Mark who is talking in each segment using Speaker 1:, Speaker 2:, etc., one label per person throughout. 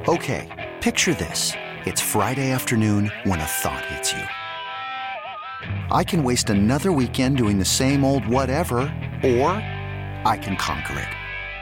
Speaker 1: Okay, picture this. It's Friday afternoon when a thought hits you. I can waste another weekend doing the same old whatever, or I can conquer it.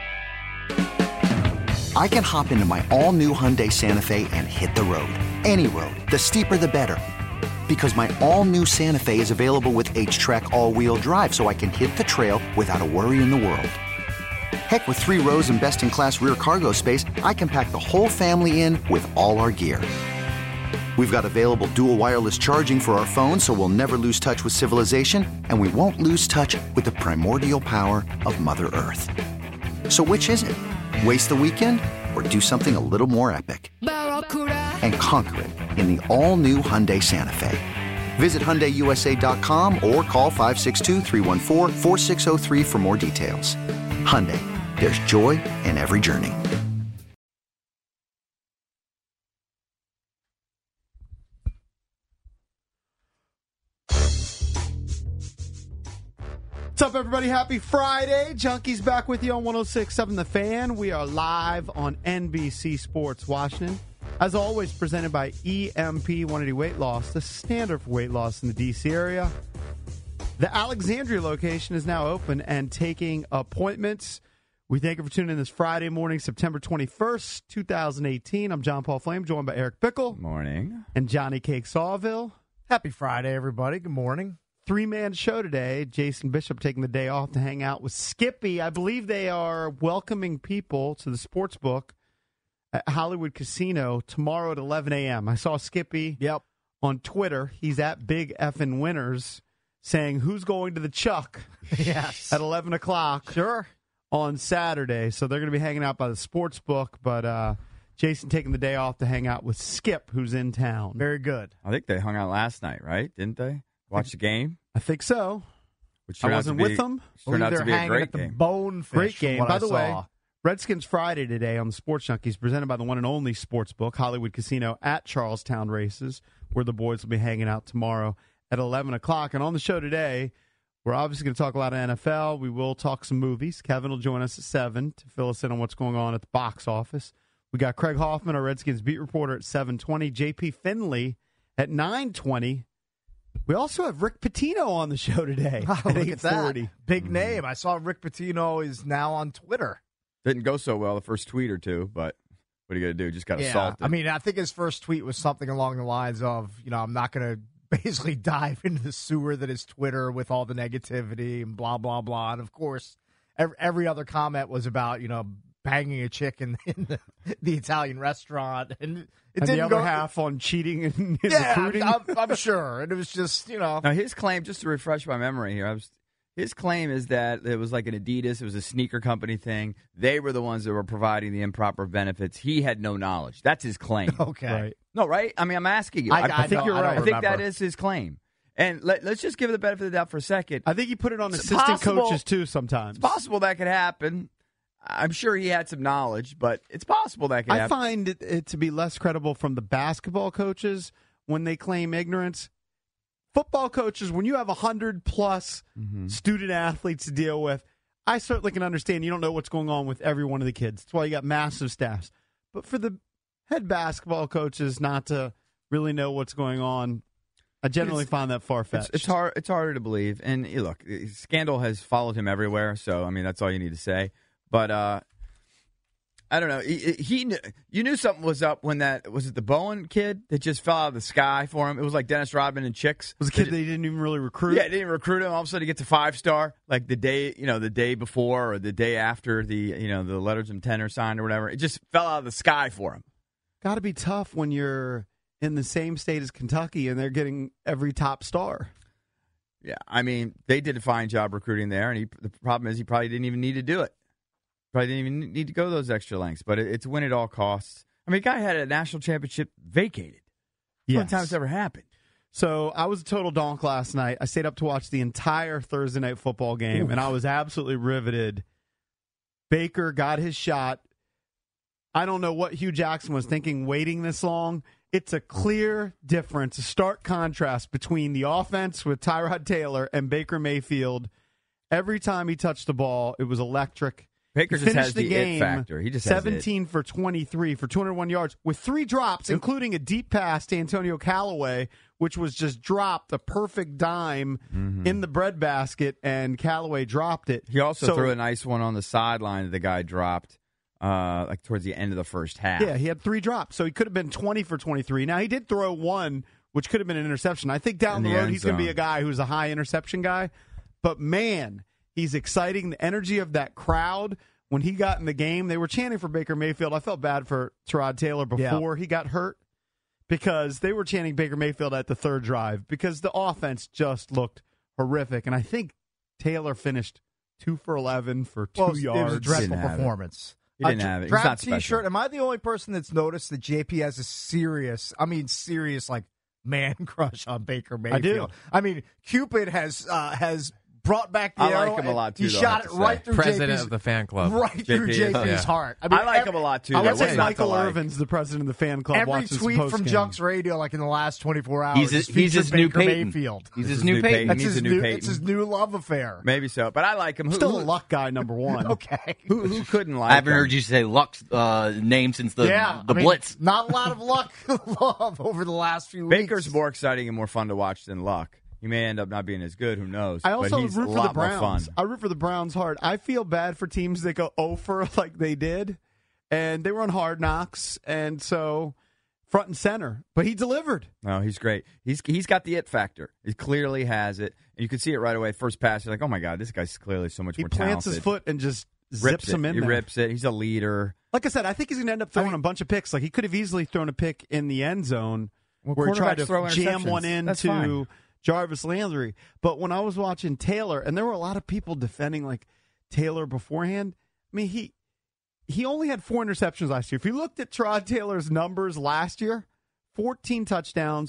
Speaker 1: I can hop into my all-new Hyundai Santa Fe and hit the road. Any road. The steeper, the better. Because my all-new Santa Fe is available with H-Track all-wheel drive, so I can hit the trail without a worry in the world. Heck, with 3 rows and best-in-class rear cargo space, I can pack the whole family in with all our gear. We've got available dual wireless charging for our phones, so we'll never lose touch with civilization, and we won't lose touch with the primordial power of Mother Earth. So which is it? Waste the weekend or do something a little more epic? And conquer it in the all-new Hyundai Santa Fe. Visit HyundaiUSA.com or call 562-314-4603 for more details. Hyundai, there's joy in every journey.
Speaker 2: What's up, everybody? Happy Friday. Junkies back with you on 106.7 The Fan. We are live on NBC Sports Washington. As always, presented by EMP 180 Weight Loss, the standard for weight loss in the D.C. area. The Alexandria location is now open and taking appointments. We thank you for tuning in this Friday morning, September 21st, 2018. I'm John Paul Flame, joined by Eric Bickle.
Speaker 3: Morning.
Speaker 2: And Johnny Cake Sawville.
Speaker 4: Happy Friday, everybody. Good morning.
Speaker 2: 3-man show today. Jason Bishop taking the day off to hang out with Skippy. I believe they are welcoming people to the sports book at Hollywood Casino tomorrow at 11 a.m. I saw Skippy on Twitter. He's at Big Effin' Winners saying, who's going to the Chuck
Speaker 4: yes.
Speaker 2: at 11 o'clock
Speaker 4: sure.
Speaker 2: on Saturday. So they're going to be hanging out by the sports book, but Jason taking the day off to hang out with Skip, who's in town.
Speaker 4: Very good.
Speaker 3: I think they hung out last night, right? Didn't they? Watch the game?
Speaker 2: I think so.
Speaker 3: Which
Speaker 2: I wasn't with them.
Speaker 3: Turned out to be a great game.
Speaker 4: Bonefish,
Speaker 2: great game. By the way,
Speaker 4: saw.
Speaker 2: Redskins Friday today on the Sports Junkies, presented by the one and only Sportsbook, Hollywood Casino at Charlestown Races, where the boys will be hanging out tomorrow at 11 o'clock. And on the show today, we're obviously going to talk a lot of NFL. We will talk some movies. Kevin will join us at 7 to fill us in on what's going on at the box office. We got Craig Hoffman, our Redskins beat reporter, at 7:20. J.P. Finley at 9:20. We also have Rick Pitino on the show today at 8:40.
Speaker 4: Big name. I saw Rick Pitino is now on Twitter.
Speaker 3: Didn't go so well the first tweet or two, but what are you going to do? Just got assaulted.
Speaker 4: I mean, I think his first tweet was something along the lines of, I'm not going to basically dive into the sewer that is Twitter with all the negativity and blah, blah, blah. And, of course, every other comment was about, banging a chick in the Italian restaurant. And
Speaker 2: the other half on cheating and recruiting.
Speaker 4: I'm sure. And it was just,
Speaker 3: Now, his claim, just to refresh my memory here, his claim is that it was like an Adidas, it was a sneaker company thing. They were the ones that were providing the improper benefits. He had no knowledge. That's his claim.
Speaker 4: Okay.
Speaker 2: Right.
Speaker 3: No, right? I mean, I'm asking you.
Speaker 2: I think you're right.
Speaker 3: I think that is his claim. And let's just give it the benefit of the doubt for a second.
Speaker 2: I think he put it on assistant coaches, too, sometimes.
Speaker 3: It's possible that could happen. I'm sure he had some knowledge, but it's possible that could happen.
Speaker 2: I find it to be less credible from the basketball coaches when they claim ignorance. Football coaches, when you have 100-plus student athletes to deal with, I certainly can understand you don't know what's going on with every one of the kids. That's why you got massive staffs. But for the head basketball coaches not to really know what's going on, I generally find that far-fetched.
Speaker 3: It's harder to believe. And look, scandal has followed him everywhere, so, I mean, that's all you need to say. But I don't know. You knew something was up when was it the Bowen kid that just fell out of the sky for him? It was like Dennis Rodman and Chicks.
Speaker 2: It was a kid that he didn't even really recruit.
Speaker 3: Yeah, he didn't recruit him. All of a sudden he gets a 5-star, like the day before or the day after the letters of intent are signed or whatever. It just fell out of the sky for him.
Speaker 2: Got to be tough when you're in the same state as Kentucky and they're getting every top star.
Speaker 3: Yeah, I mean, they did a fine job recruiting there, and the problem is he probably didn't even need to do it. Probably didn't even need to go those extra lengths, but it's win at all costs. I mean, a guy had a national championship vacated.
Speaker 2: Yes.
Speaker 3: One time it's ever happened.
Speaker 2: So I was a total donk last night. I stayed up to watch the entire Thursday night football game, and I was absolutely riveted. Baker got his shot. I don't know what Hugh Jackson was thinking waiting this long. It's a clear difference, a stark contrast between the offense with Tyrod Taylor and Baker Mayfield. Every time he touched the ball, it was electric.
Speaker 3: Baker just has the it factor. He just
Speaker 2: 17 for 23 for 201 yards with 3 drops, including a deep pass to Antonio Callaway, which was just dropped, a perfect dime in the breadbasket, and Callaway dropped it.
Speaker 3: He also threw a nice one on the sideline that the guy dropped like towards the end of the first half.
Speaker 2: Yeah, he had 3 drops, so he could have been 20 for 23. Now, he did throw one, which could have been an interception. I think down the road he's going to be a guy who's a high interception guy. But, man, he's exciting. The energy of that crowd when he got in the game, they were chanting for Baker Mayfield. I felt bad for Tyrod Taylor before he got hurt because they were chanting Baker Mayfield at the 3rd drive because the offense just looked horrific. And I think Taylor finished 2 for 11 for 2 yards.
Speaker 4: It was a dreadful performance.
Speaker 3: He didn't have it. He's not special.
Speaker 4: T-shirt. Am I the only person that's noticed that JP has a serious, like, man crush on Baker Mayfield?
Speaker 2: I do.
Speaker 4: I mean, Cupid has brought back the arrow.
Speaker 3: I like him a lot, too.
Speaker 4: He shot it right through
Speaker 5: president of the fan club.
Speaker 4: Right through JP's heart. I mean,
Speaker 3: I like him a lot, too.
Speaker 2: I would say Michael Irvin's the president of the fan club.
Speaker 4: Every tweet from Junks Radio, like in the last 24 hours,
Speaker 5: he's his new Peyton.
Speaker 4: Mayfield.
Speaker 5: He's his new Peyton.
Speaker 3: That's his new Peyton.
Speaker 4: It's his new love affair.
Speaker 3: Maybe so, but I like him.
Speaker 2: Still a luck guy, number one.
Speaker 4: Okay.
Speaker 3: Who couldn't like him?
Speaker 6: I haven't heard you say Luck's name since the Blitz.
Speaker 4: Not a lot of luck love over the last few weeks.
Speaker 3: Baker's more exciting and more fun to watch than Luck. He may end up not being as good. Who knows?
Speaker 2: I also
Speaker 3: but he's
Speaker 2: root
Speaker 3: a
Speaker 2: for
Speaker 3: lot
Speaker 2: the Browns.
Speaker 3: More fun.
Speaker 2: I root for the Browns hard. I feel bad for teams that go 0-for like they did, and they were on Hard Knocks, and so front and center. But he delivered.
Speaker 3: No, he's great. He's got the it factor. He clearly has it, and you can see it right away. First pass, you're like, oh my god, this guy's clearly so much more talented.
Speaker 2: He plants his foot and just zips him in there.
Speaker 3: He rips it. He's a leader.
Speaker 2: Like I said, I think he's going to end up throwing a bunch of picks. Like he could have easily thrown a pick in the end zone where he tried to jam one into Jarvis Landry. But when I was watching Taylor, and there were a lot of people defending like Taylor beforehand, I mean, he only had 4 interceptions last year. If you looked at Tyrod Taylor's numbers last year, 14 touchdowns,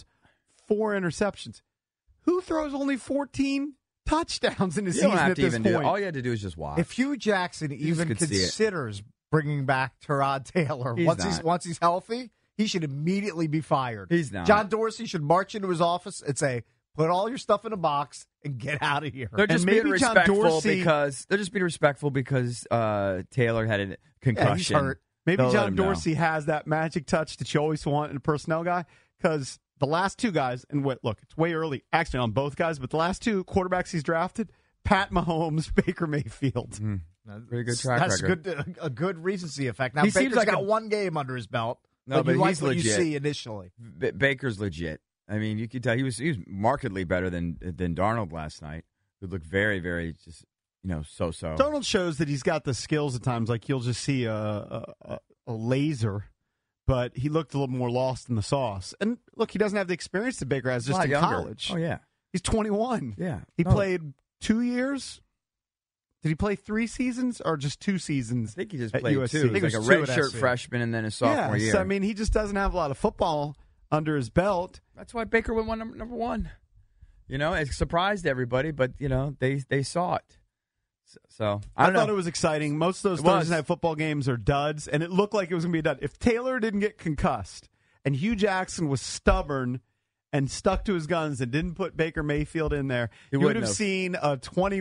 Speaker 2: 4 interceptions. Who throws only 14 touchdowns in a season at this point?
Speaker 3: All you had to do is just watch.
Speaker 4: If Hugh Jackson even considers bringing back Tyrod Taylor once he's healthy, he should immediately be fired.
Speaker 3: He's not.
Speaker 4: John Dorsey should march into his office and say, put all your stuff in a box and get out of here.
Speaker 3: They're just being respectful because Taylor had a concussion.
Speaker 4: Yeah, he's hurt.
Speaker 2: Maybe John Dorsey has that magic touch that you always want in a personnel guy because the last 2 guys, and look, it's way early actually on both guys, but the last 2 quarterbacks he's drafted, Pat Mahomes, Baker Mayfield.
Speaker 3: Very good track record.
Speaker 4: That's a good recency effect. Now, Baker's got 1 game under his belt, but you like what you see initially.
Speaker 3: Baker's legit. I mean, you could tell he was markedly better than Darnold last night, who looked very, very just so-so.
Speaker 2: Darnold shows that he's got the skills at times. Like you'll just see a laser, but he looked a little more lost in the sauce. And look, he doesn't have the experience that Baker has just in college.
Speaker 3: Oh yeah,
Speaker 2: he's 21.
Speaker 3: Yeah,
Speaker 2: he played 2 years. Did he play 3 seasons or just 2 seasons?
Speaker 3: I think he just played
Speaker 2: USC?
Speaker 3: 2. He was like a redshirt freshman and then his sophomore year.
Speaker 2: So, I mean, he just doesn't have a lot of football under his belt.
Speaker 3: That's why Baker won number 1. It surprised everybody, but they saw it. So I
Speaker 2: thought it was exciting. Most of those Thursday night football games are duds, and it looked like it was going to be a dud. If Taylor didn't get concussed and Hugh Jackson was stubborn and stuck to his guns and didn't put Baker Mayfield in there, you would have seen a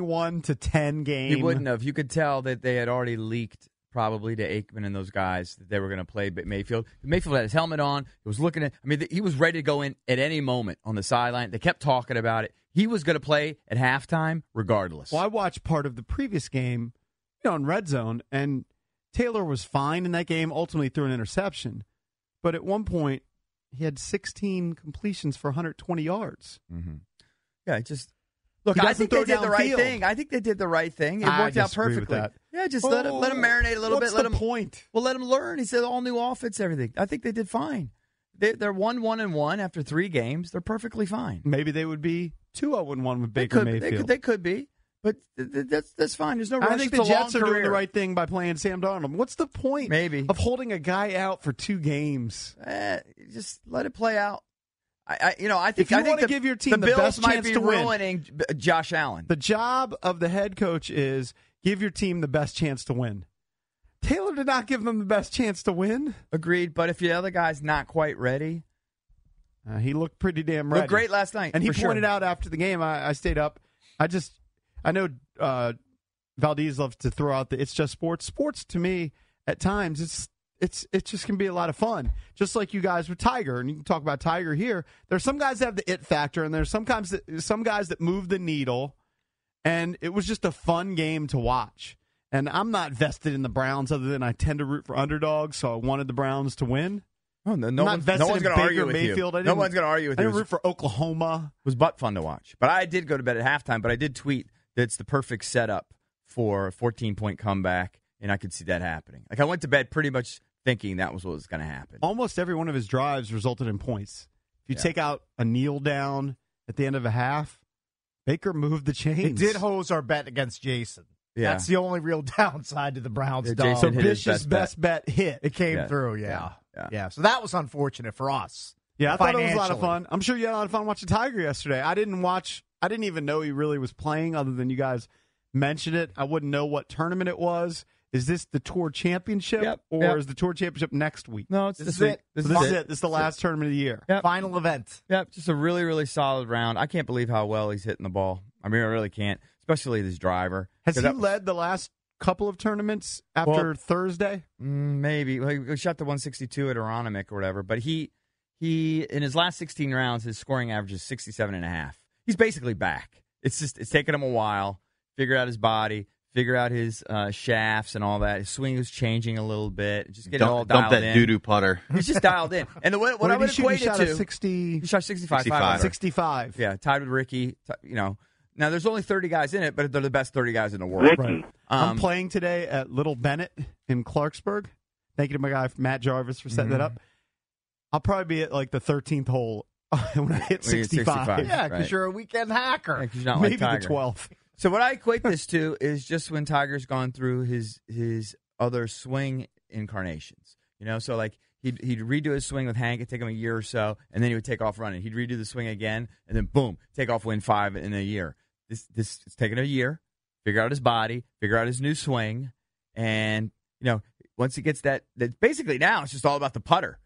Speaker 2: 21-10 game.
Speaker 3: He wouldn't have. You could tell that they had already leaked probably to Aikman and those guys that they were going to play Mayfield. Mayfield had his helmet on. He was looking at. I mean, he was ready to go in at any moment on the sideline. They kept talking about it. He was going to play at halftime regardless.
Speaker 2: Well, I watched part of the previous game, in Red Zone, and Taylor was fine in that game. Ultimately, threw an interception, but at one point he had 16 completions for 120 yards.
Speaker 3: Mm-hmm. Yeah, just. Look, I think they did the right thing. I think they did the right thing. It worked out perfectly. Yeah, just let him marinate a little bit.
Speaker 2: What's the point?
Speaker 3: Well, let him learn. He said all new offense, everything. I think they did fine. They're 1-1-1 after 3 games. They're perfectly fine.
Speaker 2: Maybe they would be 2-0-1 with Baker Mayfield.
Speaker 3: They could be, but that's fine. There's no rush.
Speaker 2: I think the Jets are doing the right thing by playing Sam Darnold. What's the point of holding a guy out for 2 games?
Speaker 3: Just let it play out. I think
Speaker 2: if you want to give your team the best chance to win,
Speaker 3: ruining Josh Allen.
Speaker 2: The job of the head coach is give your team the best chance to win. Taylor did not give them the best chance to win.
Speaker 3: Agreed, but if the other guy's not quite ready,
Speaker 2: he looked pretty damn ready.
Speaker 3: Looked great last night,
Speaker 2: and he pointed out after the game. I stayed up. I know Valdez loves to throw out the "it's just sports." Sports to me, at times, it just can be a lot of fun. Just like you guys with Tiger, and you can talk about Tiger here. There's some guys that have the it factor, and there's some guys that move the needle. And it was just a fun game to watch. And I'm not vested in the Browns, other than I tend to root for underdogs, so I wanted the Browns to win.
Speaker 3: Oh, no one's going to argue with you. No one's going to argue with you.
Speaker 2: I didn't root for Oklahoma.
Speaker 3: It was butt fun to watch. But I did go to bed at halftime, but I did tweet that it's the perfect setup for a 14-point comeback, and I could see that happening. Like, I went to bed pretty much thinking that was what was going to happen.
Speaker 2: Almost every one of his drives resulted in points. If you take out a kneel down at the end of a half, Baker moved the chains.
Speaker 4: It did hose our bet against Jason.
Speaker 3: Yeah.
Speaker 4: That's the only real downside to the Browns.
Speaker 3: Jason
Speaker 2: So
Speaker 3: hit his
Speaker 2: Bish's best bet hit.
Speaker 4: It came
Speaker 3: Yeah.
Speaker 4: through, yeah. So that was unfortunate for us.
Speaker 2: Yeah, I thought it was a lot of
Speaker 4: financially.
Speaker 2: fun. I'm sure you had a lot of fun watching Tiger yesterday. I didn't even know he really was playing, other than you guys mentioned it. I wouldn't know what tournament it was. Is this the Tour Championship, or is the Tour Championship next week?
Speaker 3: No, it's
Speaker 4: This
Speaker 3: this
Speaker 4: is
Speaker 3: week.
Speaker 4: it.
Speaker 3: This
Speaker 2: This
Speaker 3: is
Speaker 2: is
Speaker 3: it.
Speaker 2: it. This is the last tournament of the year.
Speaker 3: Yep.
Speaker 4: Final event.
Speaker 3: Yep, just a really, really solid round. I can't believe how well he's hitting the ball. I mean, I really can't, especially this driver.
Speaker 2: Has he
Speaker 3: That-
Speaker 2: led the last couple of tournaments after Thursday?
Speaker 3: Maybe. Well, he shot the 162 at Aronimink or whatever, but he in his last 16 rounds, his scoring average is 67.5. He's basically back. It's taken him a while, figure out his body, figure out his shafts and all that. His swing is changing a little bit. Just getting all dialed
Speaker 7: dump that
Speaker 3: in.
Speaker 7: doo-doo putter.
Speaker 3: He's just dialed in. And what I would equate it to,
Speaker 2: 60,
Speaker 3: he shot 65.
Speaker 2: 65.
Speaker 3: Yeah, tied with Ricky. Now there's only 30 guys in it, but they're the best 30 guys in the world.
Speaker 2: Right. I'm playing today at Little Bennett in Clarksburg. Thank you to my guy Matt Jarvis for setting that up. I'll probably be at like the 13th hole when I hit 65.
Speaker 4: Yeah, because you're a weekend hacker.
Speaker 3: Yeah, 'cause you're not
Speaker 2: Maybe
Speaker 3: like
Speaker 2: the
Speaker 3: Tiger.
Speaker 2: 12th.
Speaker 3: So what I equate this to is just when Tiger's gone through his other swing incarnations. So like he'd redo his swing with Hank. It'd take him a year or so, and then he would take off running. He'd redo the swing again, and then boom, take off, win 5 in a year. This it's taken a year. Figure out his body, figure out his new swing, and once he gets that basically now it's just all about the putter.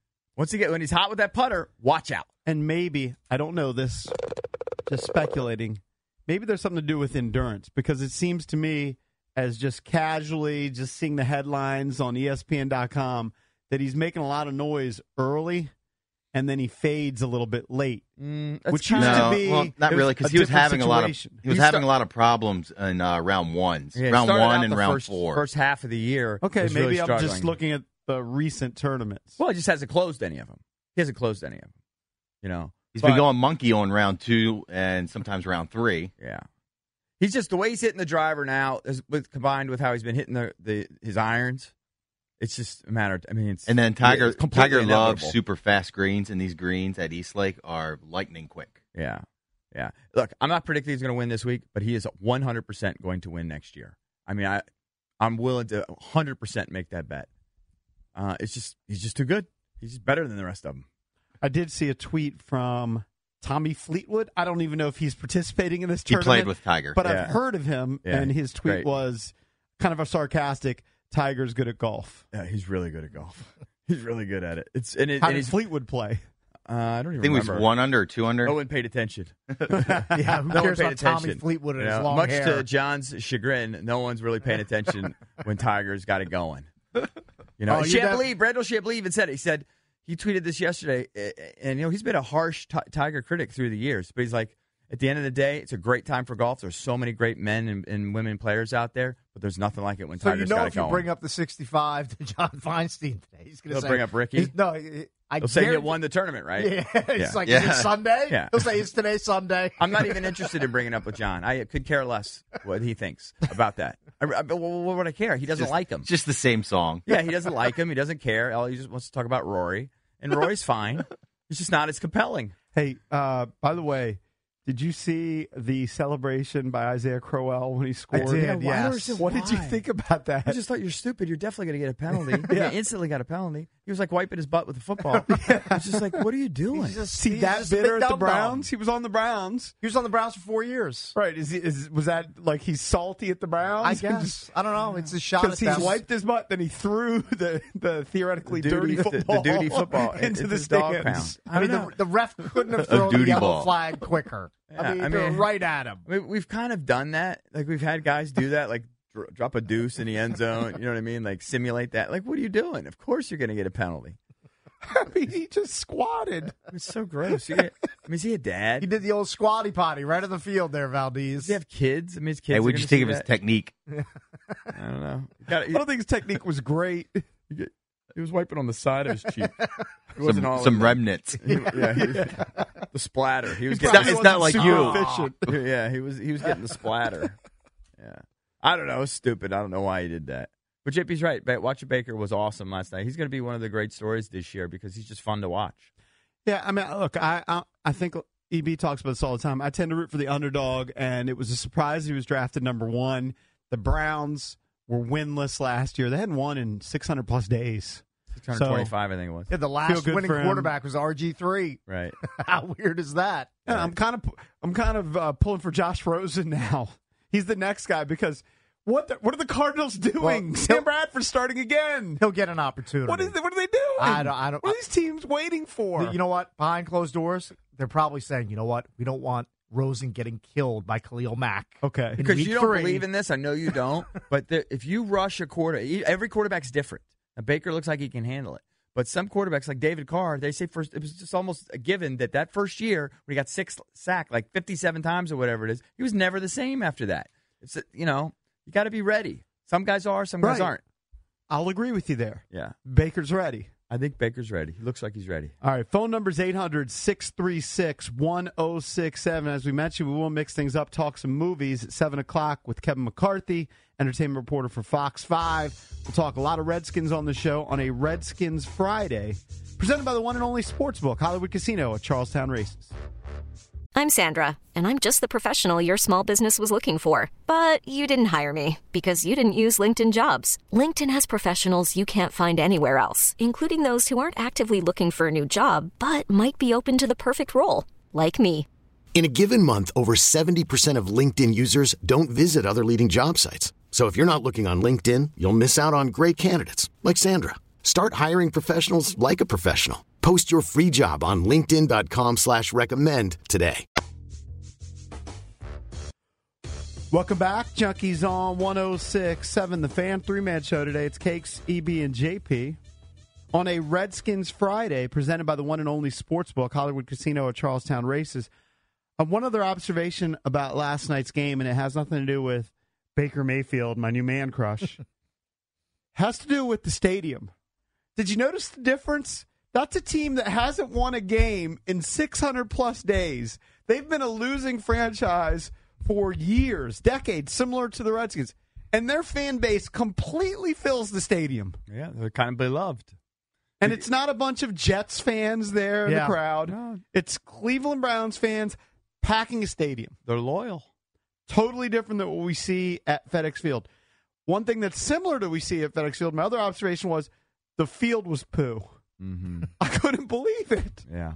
Speaker 3: When he's hot with that putter, watch out.
Speaker 2: And maybe, I don't know this, just speculating, maybe there's something to do with endurance, because it seems to me, as just casually just seeing the headlines on ESPN.com, that he's making a lot of noise early, and then he fades a little bit late. Which used to be
Speaker 7: not really, because he was having a lot of problems in round ones,
Speaker 3: Yeah,
Speaker 7: round
Speaker 3: started
Speaker 7: 1
Speaker 3: out
Speaker 7: and
Speaker 3: the
Speaker 7: round 4.
Speaker 3: First half of the year.
Speaker 2: Okay,
Speaker 3: was
Speaker 2: maybe
Speaker 3: really
Speaker 2: I'm
Speaker 3: struggling.
Speaker 2: just looking at the recent tournaments.
Speaker 3: Well, he just hasn't closed any of them. He hasn't closed any of them.
Speaker 7: He's been going monkey on round 2 and sometimes round 3.
Speaker 3: Yeah. He's just the way he's hitting the driver now, combined with how he's been hitting his irons. It's just a matter.
Speaker 7: And then Tiger
Speaker 3: completely
Speaker 7: loves
Speaker 3: inevitable.
Speaker 7: super fast greens, and these greens at Eastlake are lightning quick.
Speaker 3: Yeah. Look, I'm not predicting he's going to win this week, but he is 100% going to win next year. I mean, I'm willing to 100% make that bet. He's just too good. He's just better than the rest of them.
Speaker 2: I did see a tweet from Tommy Fleetwood. I don't even know if he's participating in this
Speaker 7: He
Speaker 2: tournament.
Speaker 7: played with Tiger.
Speaker 2: But
Speaker 3: Yeah.
Speaker 2: I've heard of him,
Speaker 3: Yeah,
Speaker 2: and his tweet
Speaker 3: great.
Speaker 2: was kind of a sarcastic, Tiger's good at golf.
Speaker 3: Yeah, he's really good at golf. He's really good at it.
Speaker 2: How
Speaker 3: And
Speaker 2: did Fleetwood play?
Speaker 3: I don't even
Speaker 7: I think he was
Speaker 3: remember.
Speaker 7: 1 under or 2 under.
Speaker 3: No one paid attention.
Speaker 4: Yeah, who
Speaker 3: No one
Speaker 4: cares
Speaker 3: paid
Speaker 4: about Tommy
Speaker 3: attention.
Speaker 4: Fleetwood and his long
Speaker 3: much
Speaker 4: hair?
Speaker 3: to John's chagrin, no one's really paying attention when Tiger's got it going. Brandel Chambly even said it. He said he tweeted this yesterday, and he's been a harsh Tiger critic through the years, but he's like, at the end of the day, it's a great time for golf. There's so many great men and women players out there, but there's nothing like it when
Speaker 4: So
Speaker 3: Tiger's got it
Speaker 4: if you
Speaker 3: going.
Speaker 4: bring up the 65 to John Feinstein today, he's going to
Speaker 3: He'll
Speaker 4: say,
Speaker 3: bring up Ricky?
Speaker 4: No,
Speaker 3: He'll say he won the tournament, right?
Speaker 4: Yeah, it's like,
Speaker 7: Yeah.
Speaker 4: is it Sunday?
Speaker 3: Yeah.
Speaker 4: He'll say, is today Sunday?
Speaker 3: I'm not even interested in bringing up with John. I could care less what he thinks about that. What would I care? He doesn't like him.
Speaker 7: It's just the same song.
Speaker 3: Yeah, he doesn't like him. He doesn't care. All he just wants to talk about Rory. And Rory's fine. It's just not as compelling.
Speaker 2: Hey, by the way, did you see the celebration by Isaiah Crowell when he scored?
Speaker 4: did, yes.
Speaker 2: What did you think about that?
Speaker 3: I just thought you're stupid. You're definitely going to get a penalty. Yeah, instantly got a penalty. He was like wiping his butt with a football. I was just like, what are you doing?
Speaker 2: See
Speaker 4: he's
Speaker 2: that
Speaker 4: just a
Speaker 2: bitter
Speaker 4: big
Speaker 2: at the
Speaker 4: dum-dum.
Speaker 2: Browns? He was on the Browns.
Speaker 4: He was on the Browns for 4 years.
Speaker 2: Right. Was that like he's salty at the Browns?
Speaker 4: I guess. I don't know. It's a shot
Speaker 2: Because
Speaker 4: at
Speaker 2: he's
Speaker 4: them.
Speaker 2: wiped his butt, then he threw the theoretically dirty football,
Speaker 3: the duty football
Speaker 2: into the
Speaker 3: his dog
Speaker 2: stands.
Speaker 3: pound.
Speaker 4: I mean, the ref couldn't have thrown the
Speaker 7: duty
Speaker 4: yellow
Speaker 7: ball.
Speaker 4: flag quicker. I mean, they're right at him.
Speaker 3: I mean, we've kind of done that. Like, we've had guys do that, like drop a deuce in the end zone. You know what I mean? Like, simulate that. Like, what are you doing? Of course you're going to get a penalty.
Speaker 2: I mean, he just squatted.
Speaker 3: It's so gross. Is he a dad?
Speaker 4: He did the old squatty potty right in the field there, Valdez.
Speaker 3: Does he have kids? I mean, his kids.
Speaker 7: Hey, what'd you think of his technique?
Speaker 3: I don't know.
Speaker 2: I don't think his technique was great.
Speaker 3: He was wiping on the side of his cheek.
Speaker 7: Some remnants.
Speaker 3: The splatter. He was
Speaker 7: it's not like you.
Speaker 2: Efficient.
Speaker 3: Yeah, he was getting the splatter. Yeah, I don't know. It's stupid. I don't know why he did that. But JP's right. Watching Baker was awesome last night. He's going to be one of the great stories this year because he's just fun to watch.
Speaker 2: Yeah, I mean, look, I think EB talks about this all the time. I tend to root for the underdog, and it was a surprise he was drafted number 1. The Browns were winless last year. They hadn't won in 600-plus days.
Speaker 3: 625, I think it was.
Speaker 4: Yeah, the last winning quarterback was RG3.
Speaker 3: Right.
Speaker 4: How weird is that?
Speaker 2: Yeah, right. I'm kind of pulling for Josh Rosen now. He's the next guy because what are the Cardinals doing? Sam Bradford starting again.
Speaker 4: He'll get an opportunity.
Speaker 2: What are they doing?
Speaker 4: I don't.
Speaker 2: What are these teams waiting for?
Speaker 4: You know what? Behind closed doors, they're probably saying, you know what? We don't want Rosen getting killed by Khalil Mack.
Speaker 2: Okay.
Speaker 3: Because you don't believe in this. I know you don't. But if you rush a every quarterback's different. Now, Baker looks like he can handle it. But some quarterbacks, like David Carr, they say first it was just almost a given that first year when he got 6 sacked, like 57 times or whatever it is, he was never the same after that. It's you got to be ready. Some guys are, some guys aren't.
Speaker 2: I'll agree with you there.
Speaker 3: Yeah.
Speaker 2: Baker's ready.
Speaker 3: I think Baker's ready. He looks like he's ready.
Speaker 2: All right. Phone number's 800-636-1067. As we mentioned, we will mix things up, talk some movies at 7 o'clock with Kevin McCarthy, entertainment reporter for Fox 5. We'll talk a lot of Redskins on the show on a Redskins Friday, presented by the one and only Sportsbook, Hollywood Casino at Charlestown Races.
Speaker 8: I'm Sandra, and I'm just the professional your small business was looking for. But you didn't hire me because you didn't use LinkedIn Jobs. LinkedIn has professionals you can't find anywhere else, including those who aren't actively looking for a new job, but might be open to the perfect role, like me.
Speaker 9: In a given month, over 70% of LinkedIn users don't visit other leading job sites. So if you're not looking on LinkedIn, you'll miss out on great candidates like Sandra. Start hiring professionals like a professional. Post your free job on linkedin.com/recommend today.
Speaker 2: Welcome back. Junkies on 106.7 The Fan. 3-man show today. It's Cakes, EB, and JP. On a Redskins Friday, presented by the one and only Sportsbook, Hollywood Casino at Charlestown Races. One other observation about last night's game, and it has nothing to do with Baker Mayfield, my new man crush. Has to do with the stadium. Did you notice the difference? That's a team that hasn't won a game in 600-plus days. They've been a losing franchise for years, decades, similar to the Redskins. And their fan base completely fills the stadium.
Speaker 3: Yeah, they're kind of beloved.
Speaker 2: And it's not a bunch of Jets fans there in the crowd. No. It's Cleveland Browns fans packing a stadium.
Speaker 3: They're loyal.
Speaker 2: Totally different than what we see at FedEx Field. One thing that's similar to what we see at FedEx Field, my other observation was the field was poo.
Speaker 3: Mm-hmm.
Speaker 2: I couldn't believe it.
Speaker 3: Yeah.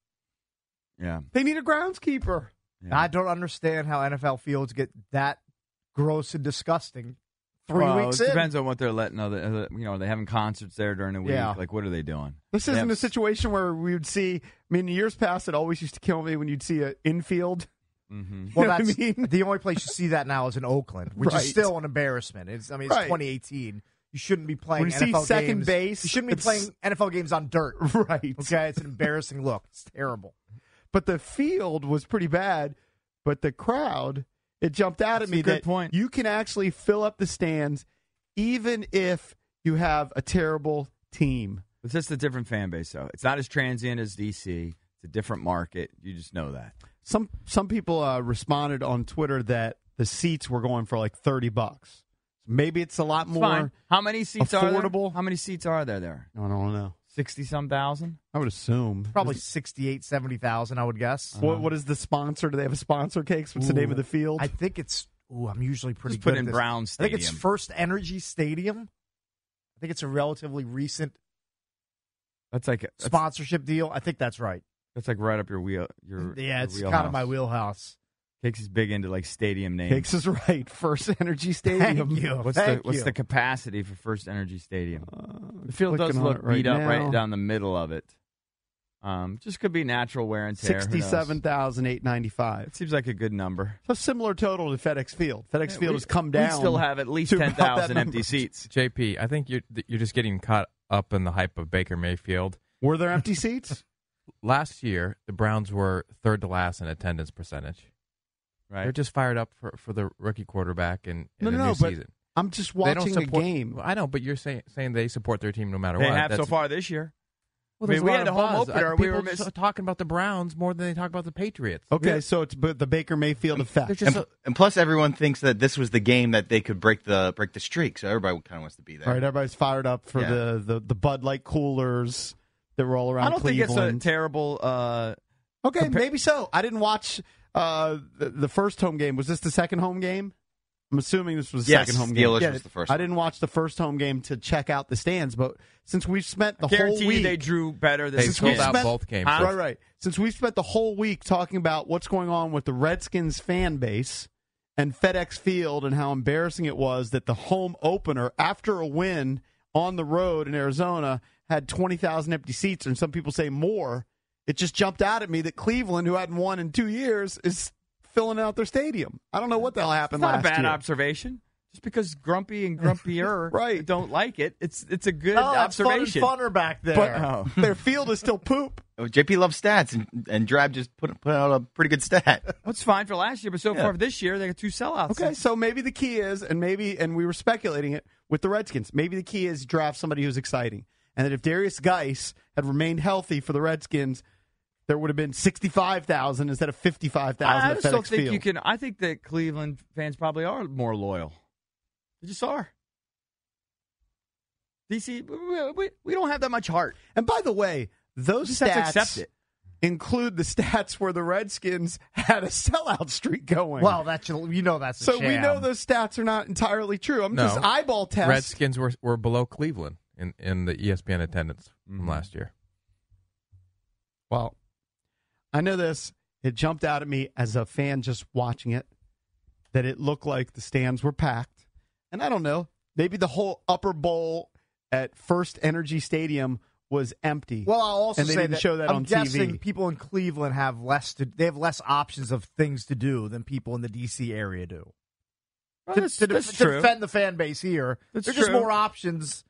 Speaker 2: They need a groundskeeper.
Speaker 4: Yeah. I don't understand how NFL fields get that gross and disgusing 3 weeks in.
Speaker 3: It depends on what they're letting other, they're having concerts there during the week.
Speaker 4: Yeah.
Speaker 3: Like, what are they doing?
Speaker 2: This isn't a situation where we would see, in years past, it always used to kill me when you'd see an infield.
Speaker 3: Mm-hmm.
Speaker 4: Well, that's the only place you see that now is in Oakland, which is still an embarrassment. It's 2018. You shouldn't be playing NFL games.
Speaker 2: Second base.
Speaker 4: You shouldn't be playing NFL games on dirt.
Speaker 2: Right.
Speaker 4: Okay, it's an embarrassing look. It's terrible.
Speaker 2: But the field was pretty bad. But the crowd, it jumped out at me that you can actually fill up the stands even if you have a terrible team.
Speaker 3: It's just a different fan base, though. It's not as transient as DC. It's a different market. You just know that.
Speaker 2: Some people responded on Twitter that the seats were going for like $30. Maybe it's a lot more.
Speaker 3: Fine. How many seats
Speaker 2: affordable?
Speaker 3: are there? How many seats are there?
Speaker 2: I don't know.
Speaker 3: 60-some thousand?
Speaker 2: I would assume.
Speaker 4: Probably 68,000, 70,000, I would guess.
Speaker 2: What is the sponsor? Do they have a sponsor, Cakes? What's the name of the field?
Speaker 4: I think it's, I'm usually pretty
Speaker 3: Just
Speaker 4: good
Speaker 3: put in
Speaker 4: at this.
Speaker 3: Brown Stadium.
Speaker 4: I think it's First Energy Stadium. I think it's a relatively recent sponsorship deal. I think that's right.
Speaker 3: That's like right up your wheel.
Speaker 4: It's kind of my wheelhouse.
Speaker 3: Cakes is big into like stadium names.
Speaker 2: Cakes is right. First Energy Stadium.
Speaker 4: Thank you.
Speaker 3: What's the capacity for First Energy Stadium? The field does look beat up right down the middle of it. Just could be natural wear and tear.
Speaker 2: 67,895.
Speaker 3: It seems like a good number.
Speaker 2: So similar total to FedEx Field. FedEx Field has come down.
Speaker 3: We still have at least 10,000 empty seats.
Speaker 5: JP, I think you're just getting caught up in the hype of Baker Mayfield.
Speaker 2: Were there empty seats?
Speaker 5: Last year, the Browns were third to last in attendance percentage.
Speaker 3: Right.
Speaker 5: They're just fired up for the rookie quarterback in the new
Speaker 2: but
Speaker 5: season.
Speaker 2: I'm just watching a game.
Speaker 5: I know, but you're saying they support their team no matter
Speaker 3: They
Speaker 5: what.
Speaker 3: have so far this year.
Speaker 5: Well,
Speaker 3: I mean, we had a home opener. We were
Speaker 5: talking about the Browns more than they talk about the Patriots.
Speaker 2: Okay, so it's the Baker Mayfield effect.
Speaker 7: And plus, everyone thinks that this was the game that they could break the streak, so everybody kind of wants to be there.
Speaker 2: Right, everybody's fired up for the Bud Light coolers that were all around Cleveland.
Speaker 3: I don't think it's a terrible...
Speaker 2: okay, maybe so. I didn't watch the first home game. Was this the second home game? I'm assuming this was the second home game.
Speaker 7: Steelers was the first.
Speaker 2: I didn't watch the first home game to check out the stands, but since we've spent the whole week,
Speaker 3: they drew better than
Speaker 5: they sold out both games.
Speaker 2: Right. Since we've spent the whole week talking about what's going on with the Redskins fan base and FedEx Field and how embarrassing it was that the home opener after a win on the road in Arizona had 20,000 empty seats, and some people say more. It just jumped out at me that Cleveland, who hadn't won in 2 years, is filling out their stadium. I don't know what the hell happened last year.
Speaker 3: It's not a bad observation. Just because Grumpy and Grumpier don't like it, it's a good observation.
Speaker 4: Fun and funner back there.
Speaker 2: But their field is still poop.
Speaker 7: JP loves stats, and Drab just put out a pretty good stat.
Speaker 3: That's fine for last year, but so far for this year, they got 2 sellouts.
Speaker 2: Okay, so maybe the key is, and we were speculating it with the Redskins, maybe the key is draft somebody who's exciting. And that if Darius Geis had remained healthy for the Redskins, there would have been 65,000 instead of 55,000 at FedEx
Speaker 3: still think
Speaker 2: Field.
Speaker 3: you can. I think that Cleveland fans probably are more loyal. They just are. DC, we don't have that much heart.
Speaker 2: And by the way, those stats include the stats where the Redskins had a sellout streak going.
Speaker 4: Well, that's a
Speaker 2: so
Speaker 4: sham.
Speaker 2: we know those stats are not entirely true. I'm just eyeball test.
Speaker 5: Redskins were below Cleveland in the ESPN attendance from last year.
Speaker 2: Well, I know this. It jumped out at me as a fan just watching it that it looked like the stands were packed. And I don't know, maybe the whole upper bowl at First Energy Stadium was empty.
Speaker 4: Well, I'll also
Speaker 2: and they
Speaker 4: say
Speaker 2: didn't
Speaker 4: that
Speaker 2: show that
Speaker 4: I'm
Speaker 2: on
Speaker 4: guessing
Speaker 2: TV.
Speaker 4: people in Cleveland have less options of things to do than people in the D.C. area do.
Speaker 3: Well,
Speaker 4: to defend the fan base here,
Speaker 3: That's
Speaker 4: there's just
Speaker 3: true.
Speaker 4: more options,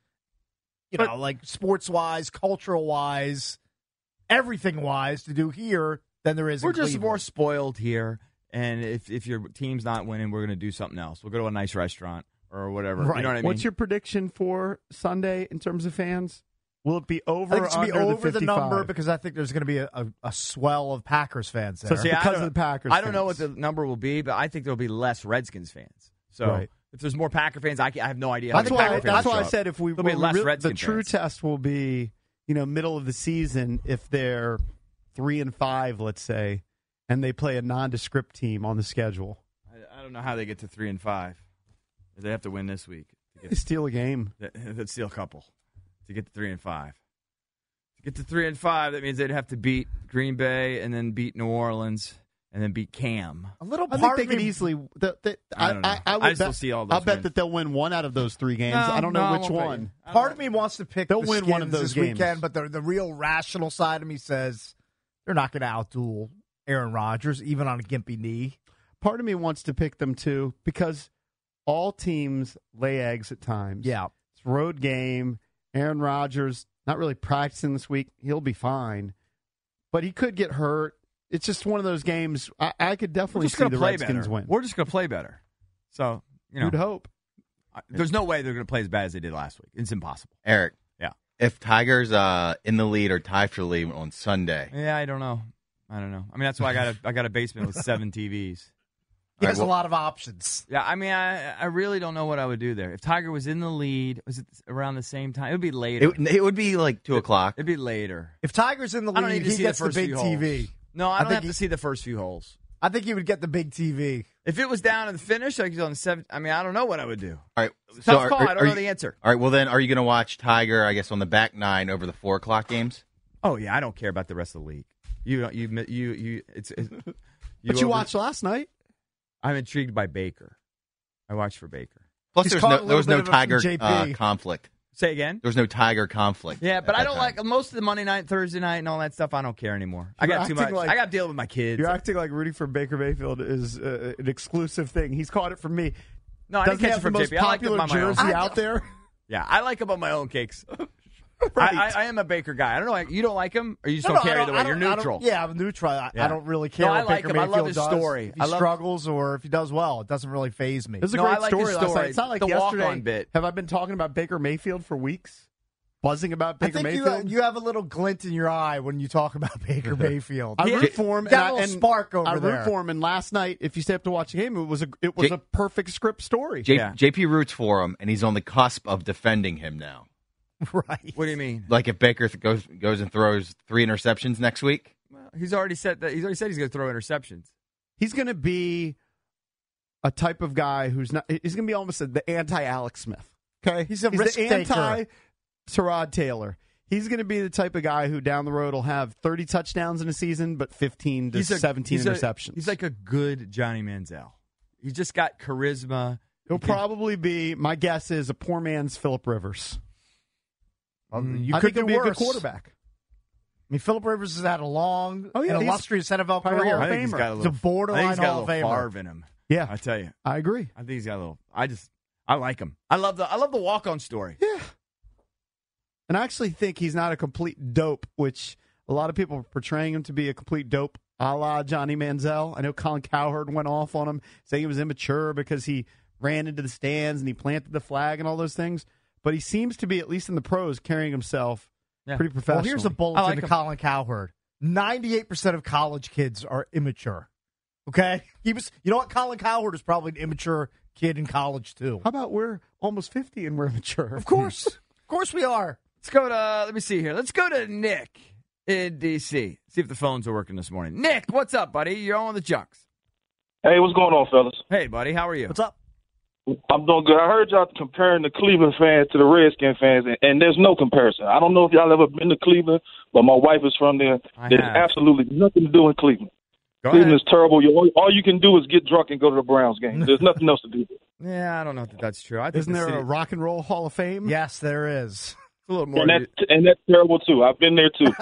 Speaker 4: like sports-wise, cultural-wise, everything-wise to do here than there is in
Speaker 3: We're
Speaker 4: Cleveland.
Speaker 3: just more spoiled here, and if your team's not winning, we're going to do something else. We'll go to a nice restaurant or whatever.
Speaker 4: Right.
Speaker 3: You know what I mean?
Speaker 2: What's your prediction for Sunday in terms of fans? Will it be over
Speaker 4: I think it's
Speaker 2: or
Speaker 4: going to be
Speaker 2: under
Speaker 4: over the
Speaker 2: 55?
Speaker 4: number because I think there's going to be a swell of Packers fans there.
Speaker 2: So because of the Packers
Speaker 3: I don't know
Speaker 2: fans.
Speaker 3: what the number will be, but I think there'll be less Redskins fans. So if there's more Packer fans, I have no idea.
Speaker 2: That's why
Speaker 3: Packer
Speaker 2: I
Speaker 3: fans
Speaker 2: said if
Speaker 3: There'll be less
Speaker 2: the
Speaker 3: Redskins
Speaker 2: true
Speaker 3: fans.
Speaker 2: test will be middle of the season if they're 3-5, let's say, and they play a nondescript team on the schedule.
Speaker 3: I don't know how they get to 3-5. They have to win this week.
Speaker 2: They steal a game.
Speaker 3: They'd steal a couple to get to 3-5. To get to 3-5, that means they'd have to beat Green Bay and then beat New Orleans and then beat Cam.
Speaker 4: A little
Speaker 2: I
Speaker 4: part
Speaker 2: think they
Speaker 4: of
Speaker 2: could
Speaker 4: me
Speaker 2: easily.
Speaker 3: I don't know.
Speaker 2: I would
Speaker 3: I just
Speaker 2: bet,
Speaker 3: don't see all those
Speaker 2: I'll bet
Speaker 3: wins.
Speaker 2: that they'll win one out of those 3 games. I don't know which one.
Speaker 4: Part of me wants to pick
Speaker 2: They'll
Speaker 4: the
Speaker 2: win one of
Speaker 4: Skins
Speaker 2: those
Speaker 4: this
Speaker 2: games.
Speaker 4: weekend, but the real rational side of me says they're not going to outduel Aaron Rodgers, even on a gimpy knee.
Speaker 2: Part of me wants to pick them too because all teams lay eggs at times.
Speaker 4: Yeah.
Speaker 2: It's a road game. Aaron Rodgers not really practicing this week. He'll be fine, but he could get hurt. It's just one of those games. I could definitely see the Redskins win.
Speaker 3: We're just going to play better. So,
Speaker 2: You'd hope.
Speaker 3: There's no way they're going to play as bad as they did last week. It's impossible.
Speaker 7: Eric.
Speaker 3: Yeah.
Speaker 7: If Tigers in the lead or tied for the lead on Sunday.
Speaker 3: Yeah, I don't know. I mean, that's why I got a basement with 7 TVs.
Speaker 4: He has a lot of options.
Speaker 3: Yeah, I mean, I really don't know what I would do there. If Tiger was in the lead, was it around the same time? It would be later.
Speaker 7: It would be like 2 o'clock.
Speaker 3: It'd be later.
Speaker 4: If Tiger's in the
Speaker 3: I don't
Speaker 4: lead,
Speaker 3: need to
Speaker 4: he
Speaker 3: see
Speaker 4: gets
Speaker 3: the
Speaker 4: the
Speaker 3: first
Speaker 4: big
Speaker 3: few
Speaker 4: TV.
Speaker 3: holes. No, I don't have to see the first few holes.
Speaker 4: I think he would get the big TV.
Speaker 3: If it was down in the finish, like he's on the 7th, I mean, I don't know what I would do.
Speaker 7: All right.
Speaker 3: Tough call. I don't know the answer.
Speaker 7: All right. Well, then, are you going to watch Tiger, I guess, on the back 9 over the 4 o'clock games?
Speaker 3: Oh, yeah. I don't care about the rest of the league. But
Speaker 2: you watched last night.
Speaker 3: I'm intrigued by Baker. I watched for Baker.
Speaker 7: Plus, there was no Tiger conflict.
Speaker 3: Say again?
Speaker 7: There was no Tiger conflict.
Speaker 3: Yeah, but
Speaker 7: at
Speaker 3: I
Speaker 7: that
Speaker 3: don't
Speaker 7: time.
Speaker 3: like most of the Monday night, Thursday night, and all that stuff. I don't care anymore. I got too much.
Speaker 2: Like,
Speaker 3: I got to deal with my kids.
Speaker 2: You're acting like rooting for Baker Mayfield is an exclusive thing. He's caught it from me.
Speaker 3: No, I
Speaker 2: Doesn't
Speaker 3: didn't catch
Speaker 2: have
Speaker 3: it from
Speaker 2: the most
Speaker 3: JP. I like them
Speaker 2: popular
Speaker 3: on my own.
Speaker 2: jersey out there.
Speaker 3: Yeah, I like them on my own cakes.
Speaker 2: Right.
Speaker 3: I am a Baker guy. I don't know. You don't like him, or you just
Speaker 4: No,
Speaker 3: don't
Speaker 4: no,
Speaker 3: care
Speaker 4: I
Speaker 3: either way. You're
Speaker 4: I don't-
Speaker 3: neutral.
Speaker 4: Yeah, I'm neutral. I
Speaker 3: Yeah.
Speaker 4: don't really care
Speaker 3: No, I
Speaker 4: what
Speaker 3: like
Speaker 4: Baker
Speaker 3: him. I
Speaker 4: Mayfield
Speaker 3: love his
Speaker 4: does.
Speaker 3: story.
Speaker 4: If he
Speaker 3: I love-
Speaker 4: struggles or if he does well, it doesn't really faze me.
Speaker 2: It was a
Speaker 3: No,
Speaker 2: great
Speaker 3: I like his
Speaker 2: story last
Speaker 3: story.
Speaker 2: night. It's not like
Speaker 3: The
Speaker 2: yesterday.
Speaker 3: walk-on bit.
Speaker 2: Have I been talking about Baker Mayfield for weeks? Buzzing about
Speaker 4: I
Speaker 2: Baker
Speaker 4: think
Speaker 2: Mayfield?
Speaker 4: you have a little glint in your eye when you talk about Baker Mayfield.
Speaker 2: I root for him.
Speaker 4: You got
Speaker 2: and
Speaker 4: a little spark over
Speaker 2: I
Speaker 4: there.
Speaker 2: root for him. And last night, if you stay up to watch the game, it was a perfect script story.
Speaker 7: JP roots for him, and he's on the cusp of defending him now.
Speaker 4: Right.
Speaker 3: What do you mean?
Speaker 7: Like if Baker goes and throws 3 interceptions next week.
Speaker 3: Well, he's already said that. He's already said he's going to throw interceptions.
Speaker 2: He's going to be a type of guy who's not. He's going to be almost the anti-Alex Smith. Okay,
Speaker 4: He's a
Speaker 2: the
Speaker 4: risk taker.
Speaker 2: anti-Tyrod Taylor. He's going to be the type of guy who down the road will have 30 touchdowns in a season, but 15 to 17 interceptions.
Speaker 3: He's like a good Johnny Manziel. He's just got charisma.
Speaker 2: He'll probably be. My guess is a poor man's Phillip Rivers.
Speaker 4: You
Speaker 2: I
Speaker 4: could
Speaker 2: think he'll
Speaker 4: do
Speaker 2: be
Speaker 4: worse.
Speaker 2: a good quarterback.
Speaker 4: I mean, Phillip Rivers has had a long and
Speaker 2: he's
Speaker 4: illustrious NFL
Speaker 2: probably
Speaker 4: career.
Speaker 2: Hall of
Speaker 3: I think he's
Speaker 2: Famer.
Speaker 3: got a
Speaker 4: He's
Speaker 3: little.
Speaker 4: a borderline
Speaker 3: I think he's got
Speaker 4: Hall
Speaker 3: a
Speaker 4: of
Speaker 3: little
Speaker 4: Famer.
Speaker 3: Favre in him.
Speaker 2: Yeah,
Speaker 3: I tell you.
Speaker 2: I agree.
Speaker 3: I think he's got a little. I like him. I love the walk-on story.
Speaker 2: Yeah. And I actually think he's not a complete dope, which a lot of people are portraying him to be a complete dope, a la Johnny Manziel. I know Colin Cowherd went off on him, saying he was immature because he ran into the stands and he planted the flag and all those things. But he seems to be, at least in the pros, carrying himself pretty professionally.
Speaker 4: Well, here's a bulletin to Colin Cowherd. 98% of college kids are immature. Okay? You know what? Colin Cowherd is probably an immature kid in college, too.
Speaker 2: How about we're almost 50 and we're immature?
Speaker 4: Of course. Of course we are.
Speaker 3: Let's go to. Let me see here. Let's go to Nick in D.C. See if the phones are working this morning. Nick, what's up, buddy? You're on with the Junks.
Speaker 10: Hey, what's going on, fellas?
Speaker 3: Hey, buddy. How are you?
Speaker 4: What's up?
Speaker 10: I'm doing good. I heard y'all comparing the Cleveland fans to the Redskin fans, and there's no comparison. I don't know if y'all ever been to Cleveland, but my wife is from there. There's absolutely nothing to do in Cleveland. Cleveland is terrible. All you can do is get drunk and go to the Browns game. There's nothing else to do.
Speaker 3: Yeah, I don't know if that's true. I think
Speaker 2: Isn't there a Rock and Roll Hall of Fame?
Speaker 4: Yes, there is.
Speaker 3: A little more.
Speaker 10: And that's terrible, too. I've been there, too.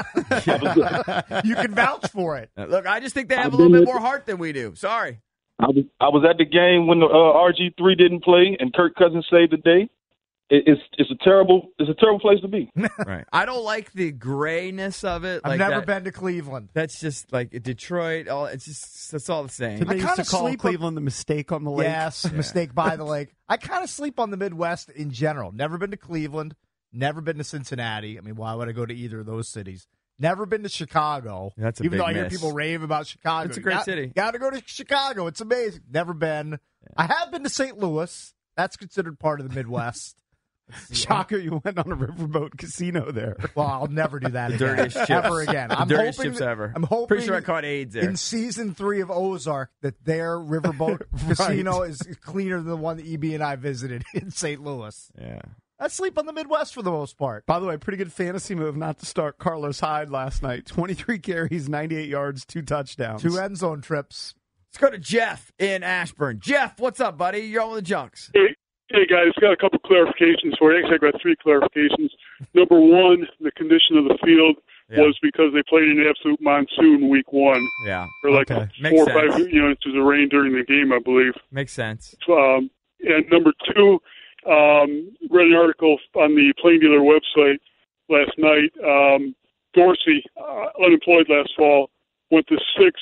Speaker 4: You can vouch for it.
Speaker 3: Look, I just think they have a little bit more heart than we do. Sorry.
Speaker 10: I was at the game when the RG3 didn't play and Kirk Cousins saved the day. It's a terrible place to be.
Speaker 3: Right. I don't like the grayness of it.
Speaker 4: I've
Speaker 3: like
Speaker 4: never
Speaker 3: that.
Speaker 4: been to Cleveland.
Speaker 3: That's just like Detroit. That's all the same.
Speaker 2: Did they used to
Speaker 4: kinda
Speaker 2: call
Speaker 4: sleep
Speaker 2: Cleveland the mistake on the lake?
Speaker 4: Yes, mistake by the lake. I kind of sleep on the Midwest in general. Never been to Cleveland. Never been to Cincinnati. I mean, why would I go to either of those cities? Never been to Chicago.
Speaker 3: That's a
Speaker 4: even
Speaker 3: big
Speaker 4: though I hear
Speaker 3: miss.
Speaker 4: people rave about Chicago.
Speaker 3: It's a great city.
Speaker 4: Got to go to Chicago. It's amazing. Never been. Yeah. I have been to St. Louis. That's considered part of the Midwest.
Speaker 2: Shocker, you went on a riverboat casino there.
Speaker 4: Well, I'll never do that
Speaker 3: The
Speaker 4: again.
Speaker 3: dirtiest chips.
Speaker 4: Ever again.
Speaker 3: The
Speaker 4: I'm
Speaker 3: dirtiest
Speaker 4: hoping
Speaker 3: chips
Speaker 4: that-
Speaker 3: ever.
Speaker 4: I'm hoping
Speaker 3: Pretty sure I caught AIDS there.
Speaker 4: in season 3 of Ozark that their riverboat casino is cleaner than the one that EB and I visited in St. Louis.
Speaker 3: Yeah.
Speaker 4: I sleep on the Midwest for the most part.
Speaker 2: By the way, pretty good fantasy move not to start Carlos Hyde last night. 23 carries, 98 yards, 2 touchdowns.
Speaker 4: 2 end zone trips.
Speaker 3: Let's go to Jeff in Ashburn. Jeff, what's up, buddy? You're on with the Junks.
Speaker 11: Hey, guys, got a couple clarifications for you. Actually, I got 3 clarifications. Number one, the condition of the field was because they played in absolute monsoon week 1.
Speaker 3: Yeah.
Speaker 11: Or like 4 or 5 inches of rain during the game, I believe.
Speaker 3: Makes sense.
Speaker 11: And number 2, read an article on the Plain Dealer website last night. Dorsey, unemployed last fall, went to 6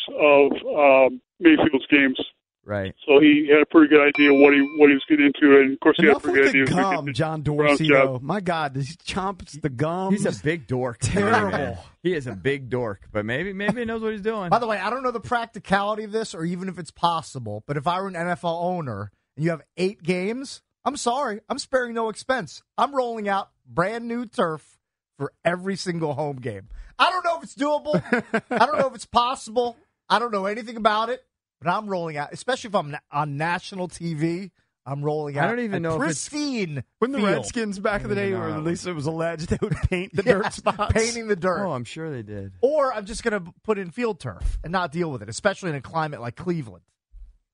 Speaker 11: of Mayfield's games.
Speaker 3: Right.
Speaker 11: So he had a pretty good idea what he was getting into, and of course he had a
Speaker 2: Enough
Speaker 11: pretty
Speaker 2: with
Speaker 11: good
Speaker 2: the
Speaker 11: idea.
Speaker 2: gum, John Dorsey, though. My God, he chomps the gum.
Speaker 3: He's a big dork.
Speaker 2: Terrible.
Speaker 3: Man. He is a big dork, but maybe he knows what he's doing.
Speaker 4: By the way, I don't know the practicality of this or even if it's possible, but if I were an NFL owner and you have 8 games, I'm sorry. I'm sparing no expense. I'm rolling out brand new turf for every single home game. I don't know if it's doable. I don't know if it's possible. I don't know anything about it. But I'm rolling out, especially if I'm on national TV, I'm rolling out.
Speaker 3: I don't even know
Speaker 4: pristine
Speaker 2: if it's when the
Speaker 4: field.
Speaker 2: Redskins back in the day, or at least it was alleged, they would paint the dirt spots.
Speaker 4: Painting the dirt.
Speaker 3: Oh, I'm sure they did.
Speaker 4: Or I'm just going to put in field turf and not deal with it, especially in a climate like Cleveland.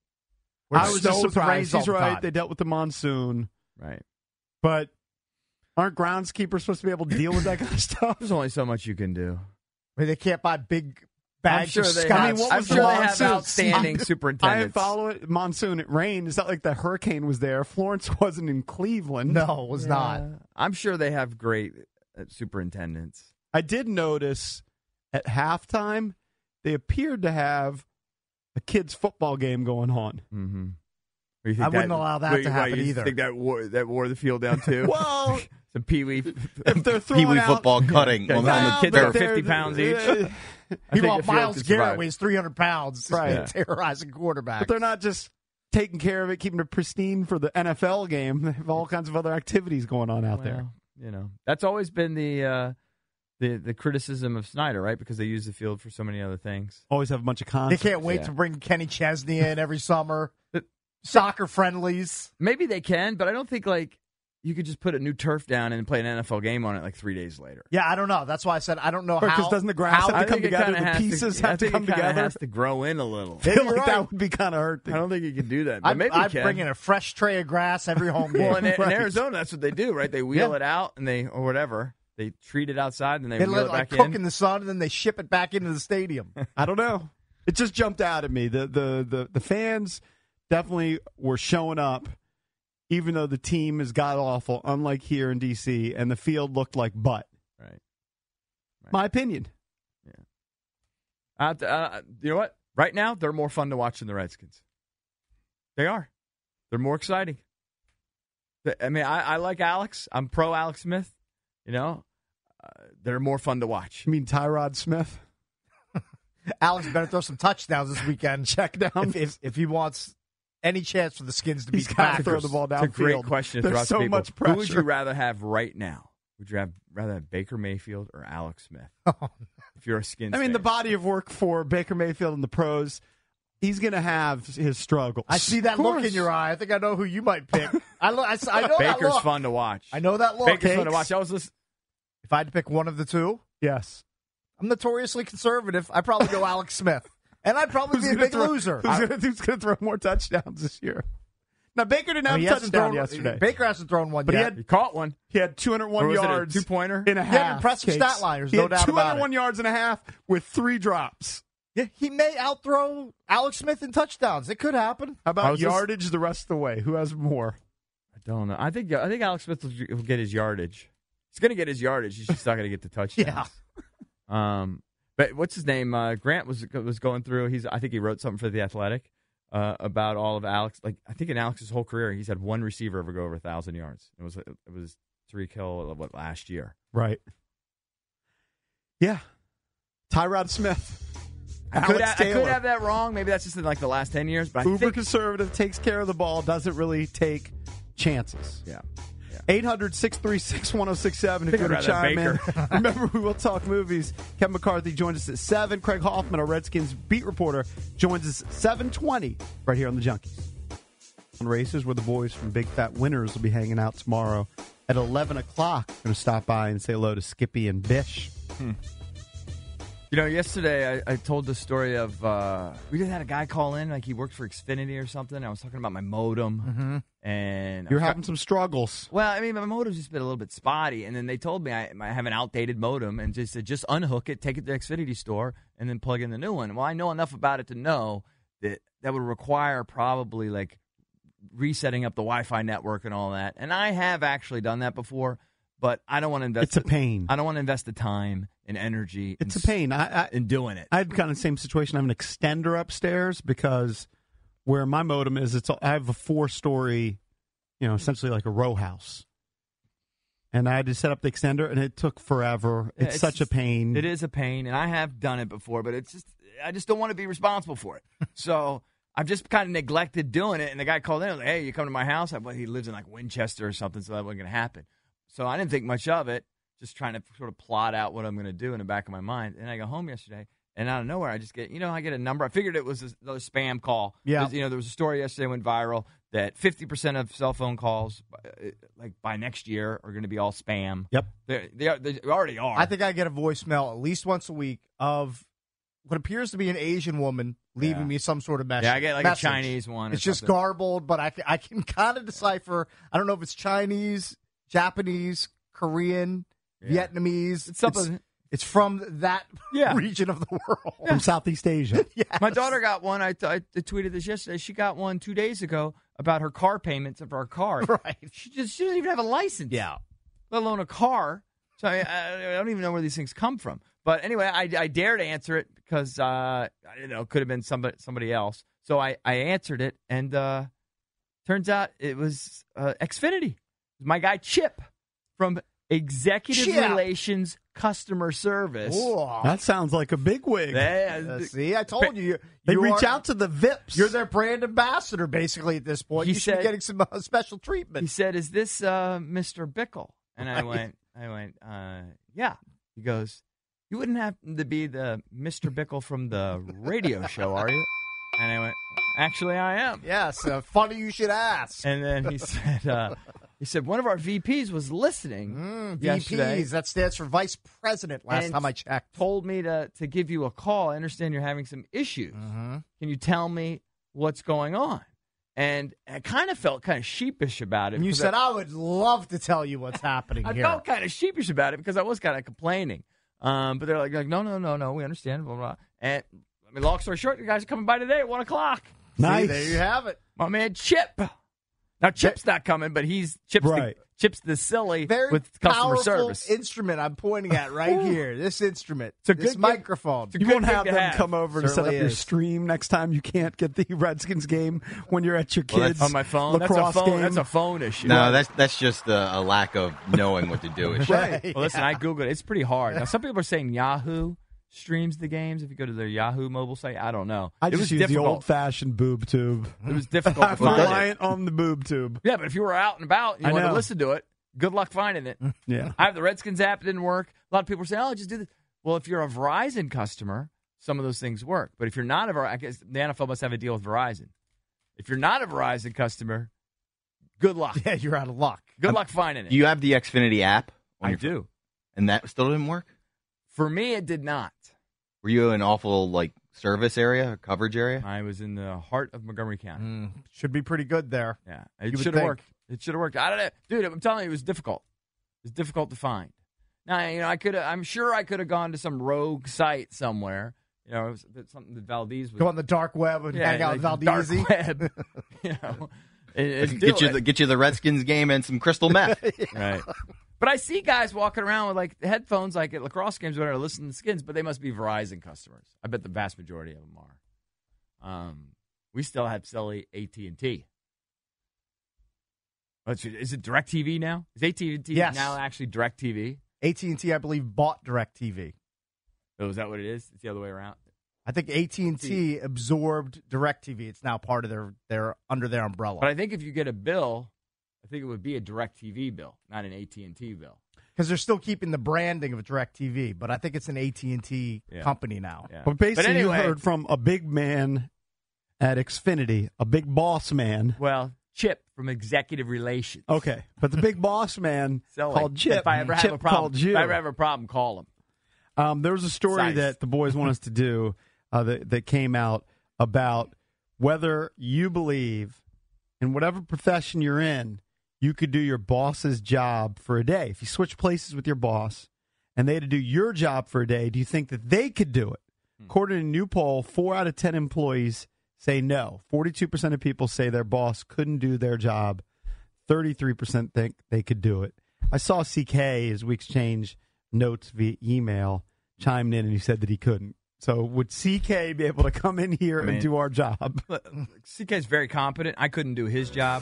Speaker 2: I was just surprised. He's right. They dealt with the monsoon.
Speaker 3: Right.
Speaker 2: But Aren't groundskeepers supposed to be able to deal with that kind of stuff?
Speaker 3: There's only so much you can do.
Speaker 4: I mean, they can't buy big bags of
Speaker 3: they
Speaker 4: scotch.
Speaker 3: have, I'm sure they have outstanding superintendents.
Speaker 2: I follow it. Monsoon, it rained. It's not like the hurricane was there. Florence wasn't in Cleveland.
Speaker 4: No, it was not.
Speaker 3: I'm sure they have great superintendents.
Speaker 2: I did notice at halftime, they appeared to have a kids' football game going on.
Speaker 3: Mm-hmm.
Speaker 4: I wouldn't allow that to happen
Speaker 3: you
Speaker 4: either.
Speaker 3: Think that wore the field down too?
Speaker 2: Well,
Speaker 3: some peewee
Speaker 7: football cutting on
Speaker 3: the kids
Speaker 2: but
Speaker 3: are 50 pounds each.
Speaker 4: Meanwhile, Myles Garrett weighs 300 pounds,
Speaker 2: right?
Speaker 4: Terrorizing quarterbacks.
Speaker 2: But they're not just taking care of it, keeping it pristine for the NFL game. They have all kinds of other activities going on out there.
Speaker 3: You know, that's always been the criticism of Snyder, right? Because they use the field for so many other things.
Speaker 2: Always have a bunch of concepts.
Speaker 4: They can't wait to bring Kenny Chesney in every summer. Soccer friendlies.
Speaker 3: Maybe they can, but I don't think you could just put a new turf down and play an NFL game on it 3 days later.
Speaker 4: Yeah, I don't know. That's why I said I don't know how.
Speaker 2: Because doesn't the grass have to come together? The pieces have to come together.
Speaker 3: It has to grow in a little.
Speaker 2: I feel like that would be kind of hurting.
Speaker 3: I don't think you can do that. But maybe you can.
Speaker 4: I bring in a fresh tray of grass every home game.
Speaker 3: Well, in Arizona, that's what they do, right? They wheel it out and or whatever. They treat it outside and they wheel it back in.
Speaker 4: Cook in the sun and then they ship it back into the stadium.
Speaker 2: I don't know. It just jumped out at me. The fans definitely were showing up, even though the team is god-awful, unlike here in D.C., and the field looked like butt.
Speaker 3: Right.
Speaker 2: My opinion.
Speaker 3: Yeah. You know what? Right now, they're more fun to watch than the Redskins. They are. They're more exciting. I mean, I like Alex. I'm pro Alex Smith. You know, they're more fun to watch.
Speaker 2: You mean Tyrod Smith?
Speaker 4: Alex better throw some touchdowns this weekend.
Speaker 2: Check down.
Speaker 4: If he wants any chance for the Skins to
Speaker 2: He's
Speaker 4: beat the
Speaker 2: got
Speaker 4: Packers.
Speaker 2: to throw the ball downfield.
Speaker 3: It's a great question.
Speaker 2: There's so much pressure.
Speaker 3: Who would you rather have right now? Would you rather have Baker Mayfield or Alex Smith? If you're a Skins fan.
Speaker 2: The body of work for Baker Mayfield and the pros, he's going to have his struggles.
Speaker 4: I see that look in your eye. I think I know who you might pick. I know
Speaker 3: Baker's
Speaker 4: that look.
Speaker 3: fun to watch.
Speaker 4: I know that look.
Speaker 3: Baker's fun to watch.
Speaker 4: If I had to pick one of the two,
Speaker 2: yes.
Speaker 4: I'm notoriously conservative. I'd probably go Alex Smith. And I'd probably be a big loser.
Speaker 2: Who's going to throw more touchdowns this year? Now, Baker didn't have a touchdown yesterday.
Speaker 4: Baker hasn't thrown one
Speaker 2: but
Speaker 4: yet.
Speaker 3: He caught one.
Speaker 2: He had 201 yards.
Speaker 3: A 2-pointer?
Speaker 2: In a half.
Speaker 4: He had an impressive stat line. There's no doubt about it.
Speaker 2: 201 yards and a half with 3 drops.
Speaker 4: Yeah, he may outthrow Alex Smith in touchdowns. It could happen.
Speaker 2: How about yardage the rest of the way? Who has more?
Speaker 3: I don't know. I think Alex Smith will get his yardage. He's going to get his yardage. He's just not going to get the touchdowns.
Speaker 4: Yeah.
Speaker 3: But what's his name? Grant was going through. I think he wrote something for The Athletic about all of Alex. Like I think in Alex's whole career, he's had one receiver ever go over 1,000 yards. It was Tyreek Hill last year.
Speaker 2: Right. Yeah. Tyrod Smith.
Speaker 3: I could have that wrong. Maybe that's just in the last 10 years. But
Speaker 2: Uber conservative, takes care of the ball, doesn't really take chances.
Speaker 3: Yeah.
Speaker 2: 800-636-1067 if you want to chime in. Remember, we will talk movies. Kevin McCarthy joins us at 7. Craig Hoffman, our Redskins beat reporter, joins us at 7:20 right here on the Junkies. On races where the boys from Big Fat Winners will be hanging out tomorrow at 11 o'clock. Going to stop by and say hello to Skippy and Bish.
Speaker 3: You know, yesterday I told the story of we just had a guy call in, like he worked for Xfinity or something. I was talking about my modem, and
Speaker 2: you're having some struggles.
Speaker 3: Well, I mean, my modem's just been a little bit spotty, and then they told me I have an outdated modem, and just said just unhook it, take it to the Xfinity store, and then plug in the new one. Well, I know enough about it to know that would require probably resetting up the Wi-Fi network and all that, and I have actually done that before. But I don't want to invest.
Speaker 2: It's a pain.
Speaker 3: I don't want to invest the time and energy.
Speaker 2: It's a pain.
Speaker 3: In doing it.
Speaker 2: I had kind of the same situation. I have an extender upstairs because where my modem is, I have a 4-story, essentially like a row house. And I had to set up the extender, and it took forever. It's such a pain.
Speaker 3: It is a pain, and I have done it before, but I just don't want to be responsible for it. So I've just kind of neglected doing it. And the guy called in and was like, hey, you come to my house? He lives in Winchester or something, so that wasn't going to happen. So I didn't think much of it, just trying to sort of plot out what I'm going to do in the back of my mind. And I go home yesterday, and out of nowhere, I just get, I get a number. I figured it was another spam call.
Speaker 4: Yeah.
Speaker 3: There was a story yesterday went viral that 50% of cell phone calls, by next year, are going to be all spam.
Speaker 2: Yep.
Speaker 3: They already are.
Speaker 4: I think I get a voicemail at least once a week of what appears to be an Asian woman leaving me some sort of message.
Speaker 3: Yeah, I get
Speaker 4: a
Speaker 3: Chinese one.
Speaker 4: It's just garbled, but I can kind of decipher. I don't know if it's Chinese, Japanese, Korean, Vietnamese. It's from that region of the world.
Speaker 2: From Southeast Asia.
Speaker 4: Yes.
Speaker 3: My daughter got one. I tweeted this yesterday. She got one 2 days ago about her car payments of her car.
Speaker 4: Right.
Speaker 3: She doesn't even have a license.
Speaker 4: Yeah.
Speaker 3: Let alone a car. So I don't even know where these things come from. But anyway, I dared answer it because I didn't know, it could have been somebody else. So I answered it, and turns out it was Xfinity. My guy Chip from Executive Relations Customer Service.
Speaker 4: Whoa.
Speaker 2: That sounds like a bigwig.
Speaker 4: See, I told you.
Speaker 2: They reach out to the VIPs.
Speaker 4: You're their brand ambassador, basically, at this point. You should be getting some special treatment.
Speaker 3: He said, "Is this Mr. Bickle?" And I went, yeah. He goes, "You wouldn't happen to be the Mr. Bickle from the radio show, are you?" And I went, "Actually, I am."
Speaker 4: Yes, funny you should ask.
Speaker 3: And then he said, one of our VPs was listening yesterday.
Speaker 4: VPs, that stands for Vice President, last time I checked.
Speaker 3: Told me to give you a call. I understand you're having some issues.
Speaker 4: Mm-hmm.
Speaker 3: Can you tell me what's going on? And I kind of felt kind of sheepish about it.
Speaker 4: And you said, I would love to tell you what's happening
Speaker 3: I
Speaker 4: here.
Speaker 3: felt kind of sheepish about it because I was kind of complaining. But they're like, no, we understand, blah, blah. And I mean, long story short, you guys are coming by today at 1 o'clock.
Speaker 2: Nice.
Speaker 4: See, there you have it.
Speaker 3: My man Chip. Now, Chip's not coming, but Chip's the silly
Speaker 4: Very
Speaker 3: with customer
Speaker 4: powerful
Speaker 3: service.
Speaker 4: Instrument I'm pointing at right here. This instrument.
Speaker 3: It's a
Speaker 4: this
Speaker 3: good
Speaker 4: microphone.
Speaker 2: You won't have them come over to set up
Speaker 4: Certainly
Speaker 2: your
Speaker 4: is.
Speaker 2: stream next time you can't get the Redskins game when you're at your kids'
Speaker 3: on my phone.
Speaker 2: lacrosse game.
Speaker 3: That's a phone issue.
Speaker 7: No, that's just a lack of knowing what to do.
Speaker 2: Right.
Speaker 3: Well, listen, I Googled it. It's pretty hard. Now, some people are saying Yahoo streams the games. If you go to their Yahoo mobile site, I don't know.
Speaker 2: I
Speaker 3: It
Speaker 2: just
Speaker 3: was
Speaker 2: use the
Speaker 3: difficult.
Speaker 2: old-fashioned boob tube.
Speaker 3: It was difficult to
Speaker 2: I'm
Speaker 3: find
Speaker 2: reliant on the boob tube.
Speaker 3: Yeah, but if you were out and about and you
Speaker 2: I
Speaker 3: wanted to
Speaker 2: know.
Speaker 3: listen to it, good luck finding it.
Speaker 2: Yeah.
Speaker 3: I have the Redskins app. It didn't work. A lot of people are saying, just do this. Well, if you're a Verizon customer, some of those things work. But if you're not a Verizon, I guess the NFL must have a deal with Verizon. If you're not a Verizon customer, good luck.
Speaker 4: Yeah, you're out of luck.
Speaker 3: Good luck finding it.
Speaker 7: Do you have the Xfinity app?
Speaker 3: I do.
Speaker 7: And that still didn't work?
Speaker 3: For me, it did not.
Speaker 7: Were you in an awful service area or coverage area?
Speaker 3: I was in the heart of Montgomery County.
Speaker 4: Should be pretty good there.
Speaker 3: Yeah,
Speaker 4: You
Speaker 3: it
Speaker 4: would
Speaker 3: should have
Speaker 4: think.
Speaker 3: worked. It should have worked. I don't know, dude. I'm telling you, it was difficult. It was difficult to find. Now, I'm sure I could have gone to some rogue site somewhere. It was something that Valdez was.
Speaker 4: Go on the dark web and hang out with
Speaker 3: dark
Speaker 4: Valdez.
Speaker 3: web. And
Speaker 7: Get you the Redskins game and some crystal meth.
Speaker 3: Right. But I see guys walking around with headphones, at lacrosse games, whatever, listening to Skins. But they must be Verizon customers. I bet the vast majority of them are. We still have silly AT&T. Is it DirecTV now? Is AT&T now actually DirecTV?
Speaker 4: AT&T, I believe, bought DirecTV.
Speaker 3: Oh, is that what it is? It's the other way around.
Speaker 4: I think AT&T absorbed DirecTV. It's now part of their under their umbrella.
Speaker 3: But I think if you get a bill, I think it would be a DirecTV bill, not an AT&T bill.
Speaker 4: Because they're still keeping the branding of DirecTV, but I think it's an AT&T company now.
Speaker 3: Yeah.
Speaker 2: But basically,
Speaker 3: anyway,
Speaker 2: you heard from a big man at Xfinity, a big boss man.
Speaker 3: Well, Chip from Executive Relations.
Speaker 2: Okay, but the big boss man called Chip.
Speaker 3: If I ever have
Speaker 2: Chip
Speaker 3: a problem,
Speaker 2: called you.
Speaker 3: if I ever have a problem, call him.
Speaker 2: There was a story
Speaker 3: Size.
Speaker 2: that the boys want us to do that came out about whether you believe in whatever profession you're in, you could do your boss's job for a day. If you switch places with your boss and they had to do your job for a day, do you think that they could do it? According to a new poll, 4 out of 10 employees say no. 42% of people say their boss couldn't do their job. 33% think they could do it. I saw CK, as we exchange notes via email, chimed in and he said that he couldn't. So would CK be able to come in here and do our job?
Speaker 3: CK is very competent. I couldn't do his job.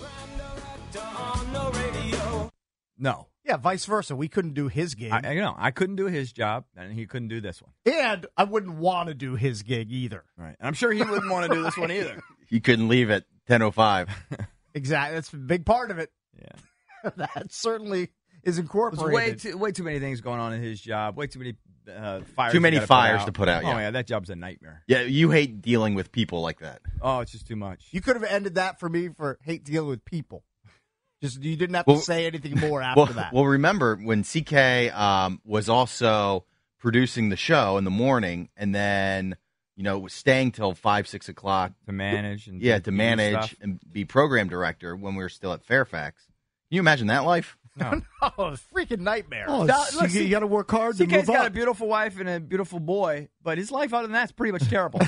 Speaker 3: No.
Speaker 4: Yeah, vice versa. We couldn't do his gig.
Speaker 3: I couldn't do his job, and he couldn't do this one.
Speaker 4: And I wouldn't want to do his gig either.
Speaker 3: Right. And I'm sure he wouldn't want to do this one either.
Speaker 7: You couldn't leave at 10:05.
Speaker 4: Exactly. That's a big part of it.
Speaker 3: Yeah.
Speaker 4: That certainly is
Speaker 3: There's
Speaker 4: incorporated.
Speaker 3: way too many things going on in his job. Way too many fires.
Speaker 7: Too many
Speaker 3: you gotta
Speaker 7: fires to put out,
Speaker 3: Oh,
Speaker 7: yeah.
Speaker 3: yeah, that job's a nightmare.
Speaker 7: Yeah, you hate dealing with people like that.
Speaker 3: Oh, it's just too much.
Speaker 4: You could have ended that for me for hate dealing with people. Just you didn't have to say anything more after that.
Speaker 7: Well, remember when CK was also producing the show in the morning, and then was staying till 5, 6 o'clock
Speaker 3: to manage and
Speaker 7: to manage
Speaker 3: stuff.
Speaker 7: and be program director when we were still at Fairfax. Can you imagine that life?
Speaker 4: No, freaking nightmare.
Speaker 2: Oh,
Speaker 3: Look,
Speaker 2: you got to work hard to
Speaker 3: CK's
Speaker 2: move
Speaker 3: got
Speaker 2: up.
Speaker 3: a beautiful wife and a beautiful boy, but his life other than that's pretty much terrible.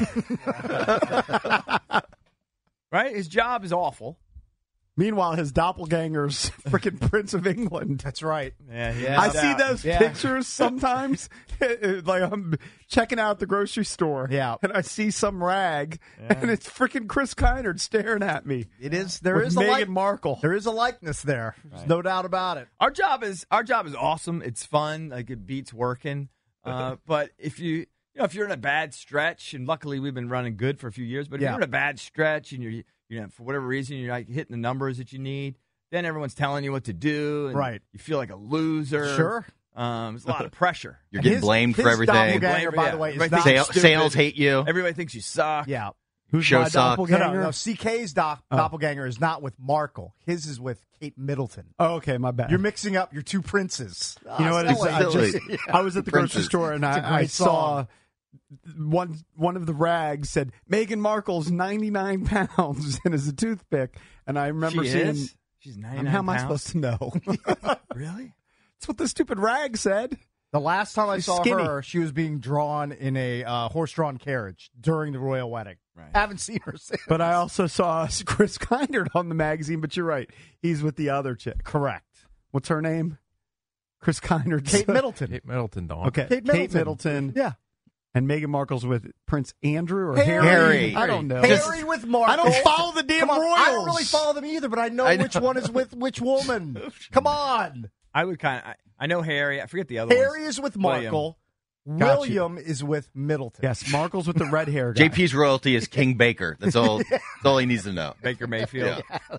Speaker 3: Right? His job is awful.
Speaker 2: Meanwhile, his doppelganger's freaking Prince of England.
Speaker 4: That's right.
Speaker 3: Yeah,
Speaker 2: I see those pictures sometimes. Like I'm checking out the grocery store, and I see some rag, and it's freaking Chris Kinard staring at me.
Speaker 4: It is. There
Speaker 2: with
Speaker 4: is
Speaker 2: Meghan
Speaker 4: a
Speaker 2: Markle.
Speaker 4: There is a likeness there. There's no doubt about it.
Speaker 3: Our job is awesome. It's fun. Like it beats working. But if you're in a bad stretch, and luckily we've been running good for a few years, but if you're in a bad stretch and you're for whatever reason you're not hitting the numbers that you need, then everyone's telling you what to do, and
Speaker 4: right?
Speaker 3: You feel like a loser.
Speaker 4: Sure.
Speaker 3: There's a lot of pressure.
Speaker 7: You're getting blamed for everything.
Speaker 4: By the way, is not
Speaker 7: sales hate you.
Speaker 3: Everybody thinks you suck.
Speaker 4: Yeah.
Speaker 2: Who's
Speaker 7: Show
Speaker 2: my
Speaker 7: sucks.
Speaker 2: doppelganger?
Speaker 4: No. CK's doppelganger is not with Markle. His is with Kate Middleton.
Speaker 2: Oh, okay, my bad.
Speaker 4: You're mixing up your two princes.
Speaker 2: You know what? I was at the grocery store and I saw one of the rags said Meghan Markle's 99 pounds and is a toothpick, and I remember seeing.
Speaker 3: She's 99
Speaker 2: How am I
Speaker 3: pounds?
Speaker 2: supposed to know?
Speaker 3: Really?
Speaker 2: That's what the stupid rag said.
Speaker 4: The last time I
Speaker 2: She's
Speaker 4: saw
Speaker 2: skinny.
Speaker 4: her, she was being drawn in a horse-drawn carriage during the royal wedding.
Speaker 3: Right.
Speaker 4: Haven't seen her since.
Speaker 2: But I also saw Chris Kinard on the magazine. But you're right, he's with the other chick.
Speaker 4: Correct.
Speaker 2: What's her name? Chris Kinard.
Speaker 4: Kate Middleton.
Speaker 5: Kate Middleton, Dawn.
Speaker 2: Okay,
Speaker 4: Kate
Speaker 2: Middleton.
Speaker 4: Yeah.
Speaker 2: And Meghan Markle's with Prince Andrew or
Speaker 7: Harry.
Speaker 2: I don't know.
Speaker 4: Harry with Markle.
Speaker 2: I don't follow the damn
Speaker 4: Come on,
Speaker 2: royals.
Speaker 4: I don't really follow them either, but I know which one is with which woman. Come on.
Speaker 3: I would I know Harry. I forget the other
Speaker 4: Harry
Speaker 3: ones.
Speaker 4: is with Markle.
Speaker 2: William
Speaker 4: is with Middleton.
Speaker 2: Yes, Markle's with the red hair guy.
Speaker 7: JP's royalty is King Baker. That's all. That's all he needs to know.
Speaker 3: Baker Mayfield.
Speaker 7: Yeah.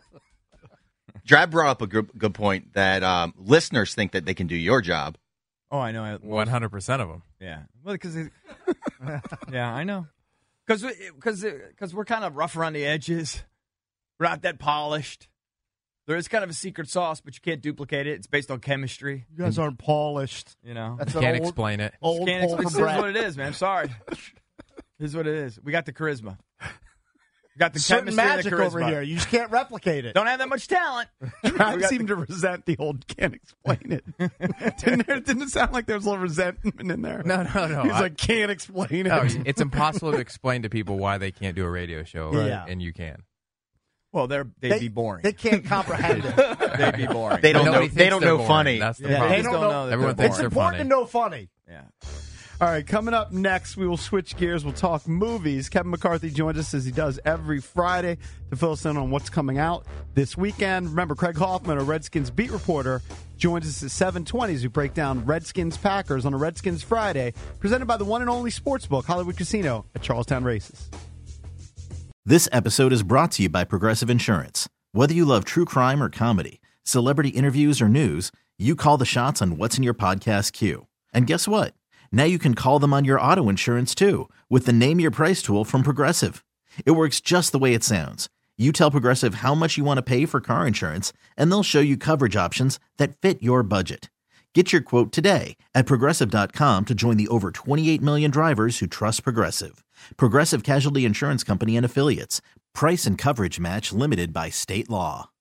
Speaker 7: Drab brought up a good point that listeners think that they can do your job.
Speaker 3: Oh, I know.
Speaker 5: 100% of them.
Speaker 3: Yeah. Well, because yeah, I know. Because we're kind of rough around the edges. We're not that polished. There is kind of a secret sauce, but you can't duplicate it. It's based on chemistry.
Speaker 4: You guys aren't polished.
Speaker 3: You know,
Speaker 4: That's
Speaker 5: Can't
Speaker 4: an old,
Speaker 5: explain it.
Speaker 4: Old
Speaker 3: can't explain.
Speaker 4: Paul
Speaker 3: This is
Speaker 4: Brett.
Speaker 3: what it is, man. I'm sorry. This is what it is. We got the charisma. We got the
Speaker 4: Certain
Speaker 3: chemistry and
Speaker 4: magic
Speaker 3: the charisma.
Speaker 4: over here. You just can't replicate it.
Speaker 3: Don't have that much talent.
Speaker 2: I seem to resent the old can't explain it. Didn't it sound like there was a little resentment in there?
Speaker 5: No.
Speaker 2: He's like, can't explain it.
Speaker 5: No, it's impossible to explain to people why they can't do a radio show,
Speaker 4: Yeah.
Speaker 5: and you can.
Speaker 3: Well, they'd be boring.
Speaker 4: They can't comprehend it.
Speaker 3: They'd be boring.
Speaker 7: They don't
Speaker 5: Nobody
Speaker 7: know.
Speaker 5: thinks
Speaker 7: They don't
Speaker 5: they're
Speaker 7: know
Speaker 5: boring.
Speaker 7: funny.
Speaker 5: That's the
Speaker 3: Yeah,
Speaker 5: problem.
Speaker 3: they don't know that
Speaker 5: Everyone
Speaker 3: they're
Speaker 5: thinks
Speaker 4: It's
Speaker 5: they're
Speaker 4: important
Speaker 5: funny.
Speaker 4: to know funny.
Speaker 3: Yeah.
Speaker 2: All right, coming up next, we will switch gears. We'll talk movies. Kevin McCarthy joins us as he does every Friday to fill us in on what's coming out this weekend. Remember, Craig Hoffman, a Redskins beat reporter, joins us at 7:20 as we break down Redskins-Packers on a Redskins Friday, presented by the one and only sportsbook, Hollywood Casino at Charlestown Races.
Speaker 12: This episode is brought to you by Progressive Insurance. Whether you love true crime or comedy, celebrity interviews or news, you call the shots on what's in your podcast queue. And guess what? Now you can call them on your auto insurance too with the Name Your Price tool from Progressive. It works just the way it sounds. You tell Progressive how much you want to pay for car insurance, and they'll show you coverage options that fit your budget. Get your quote today at Progressive.com to join the over 28 million drivers who trust Progressive. Progressive Casualty Insurance Company and Affiliates. Price and coverage match limited by state law.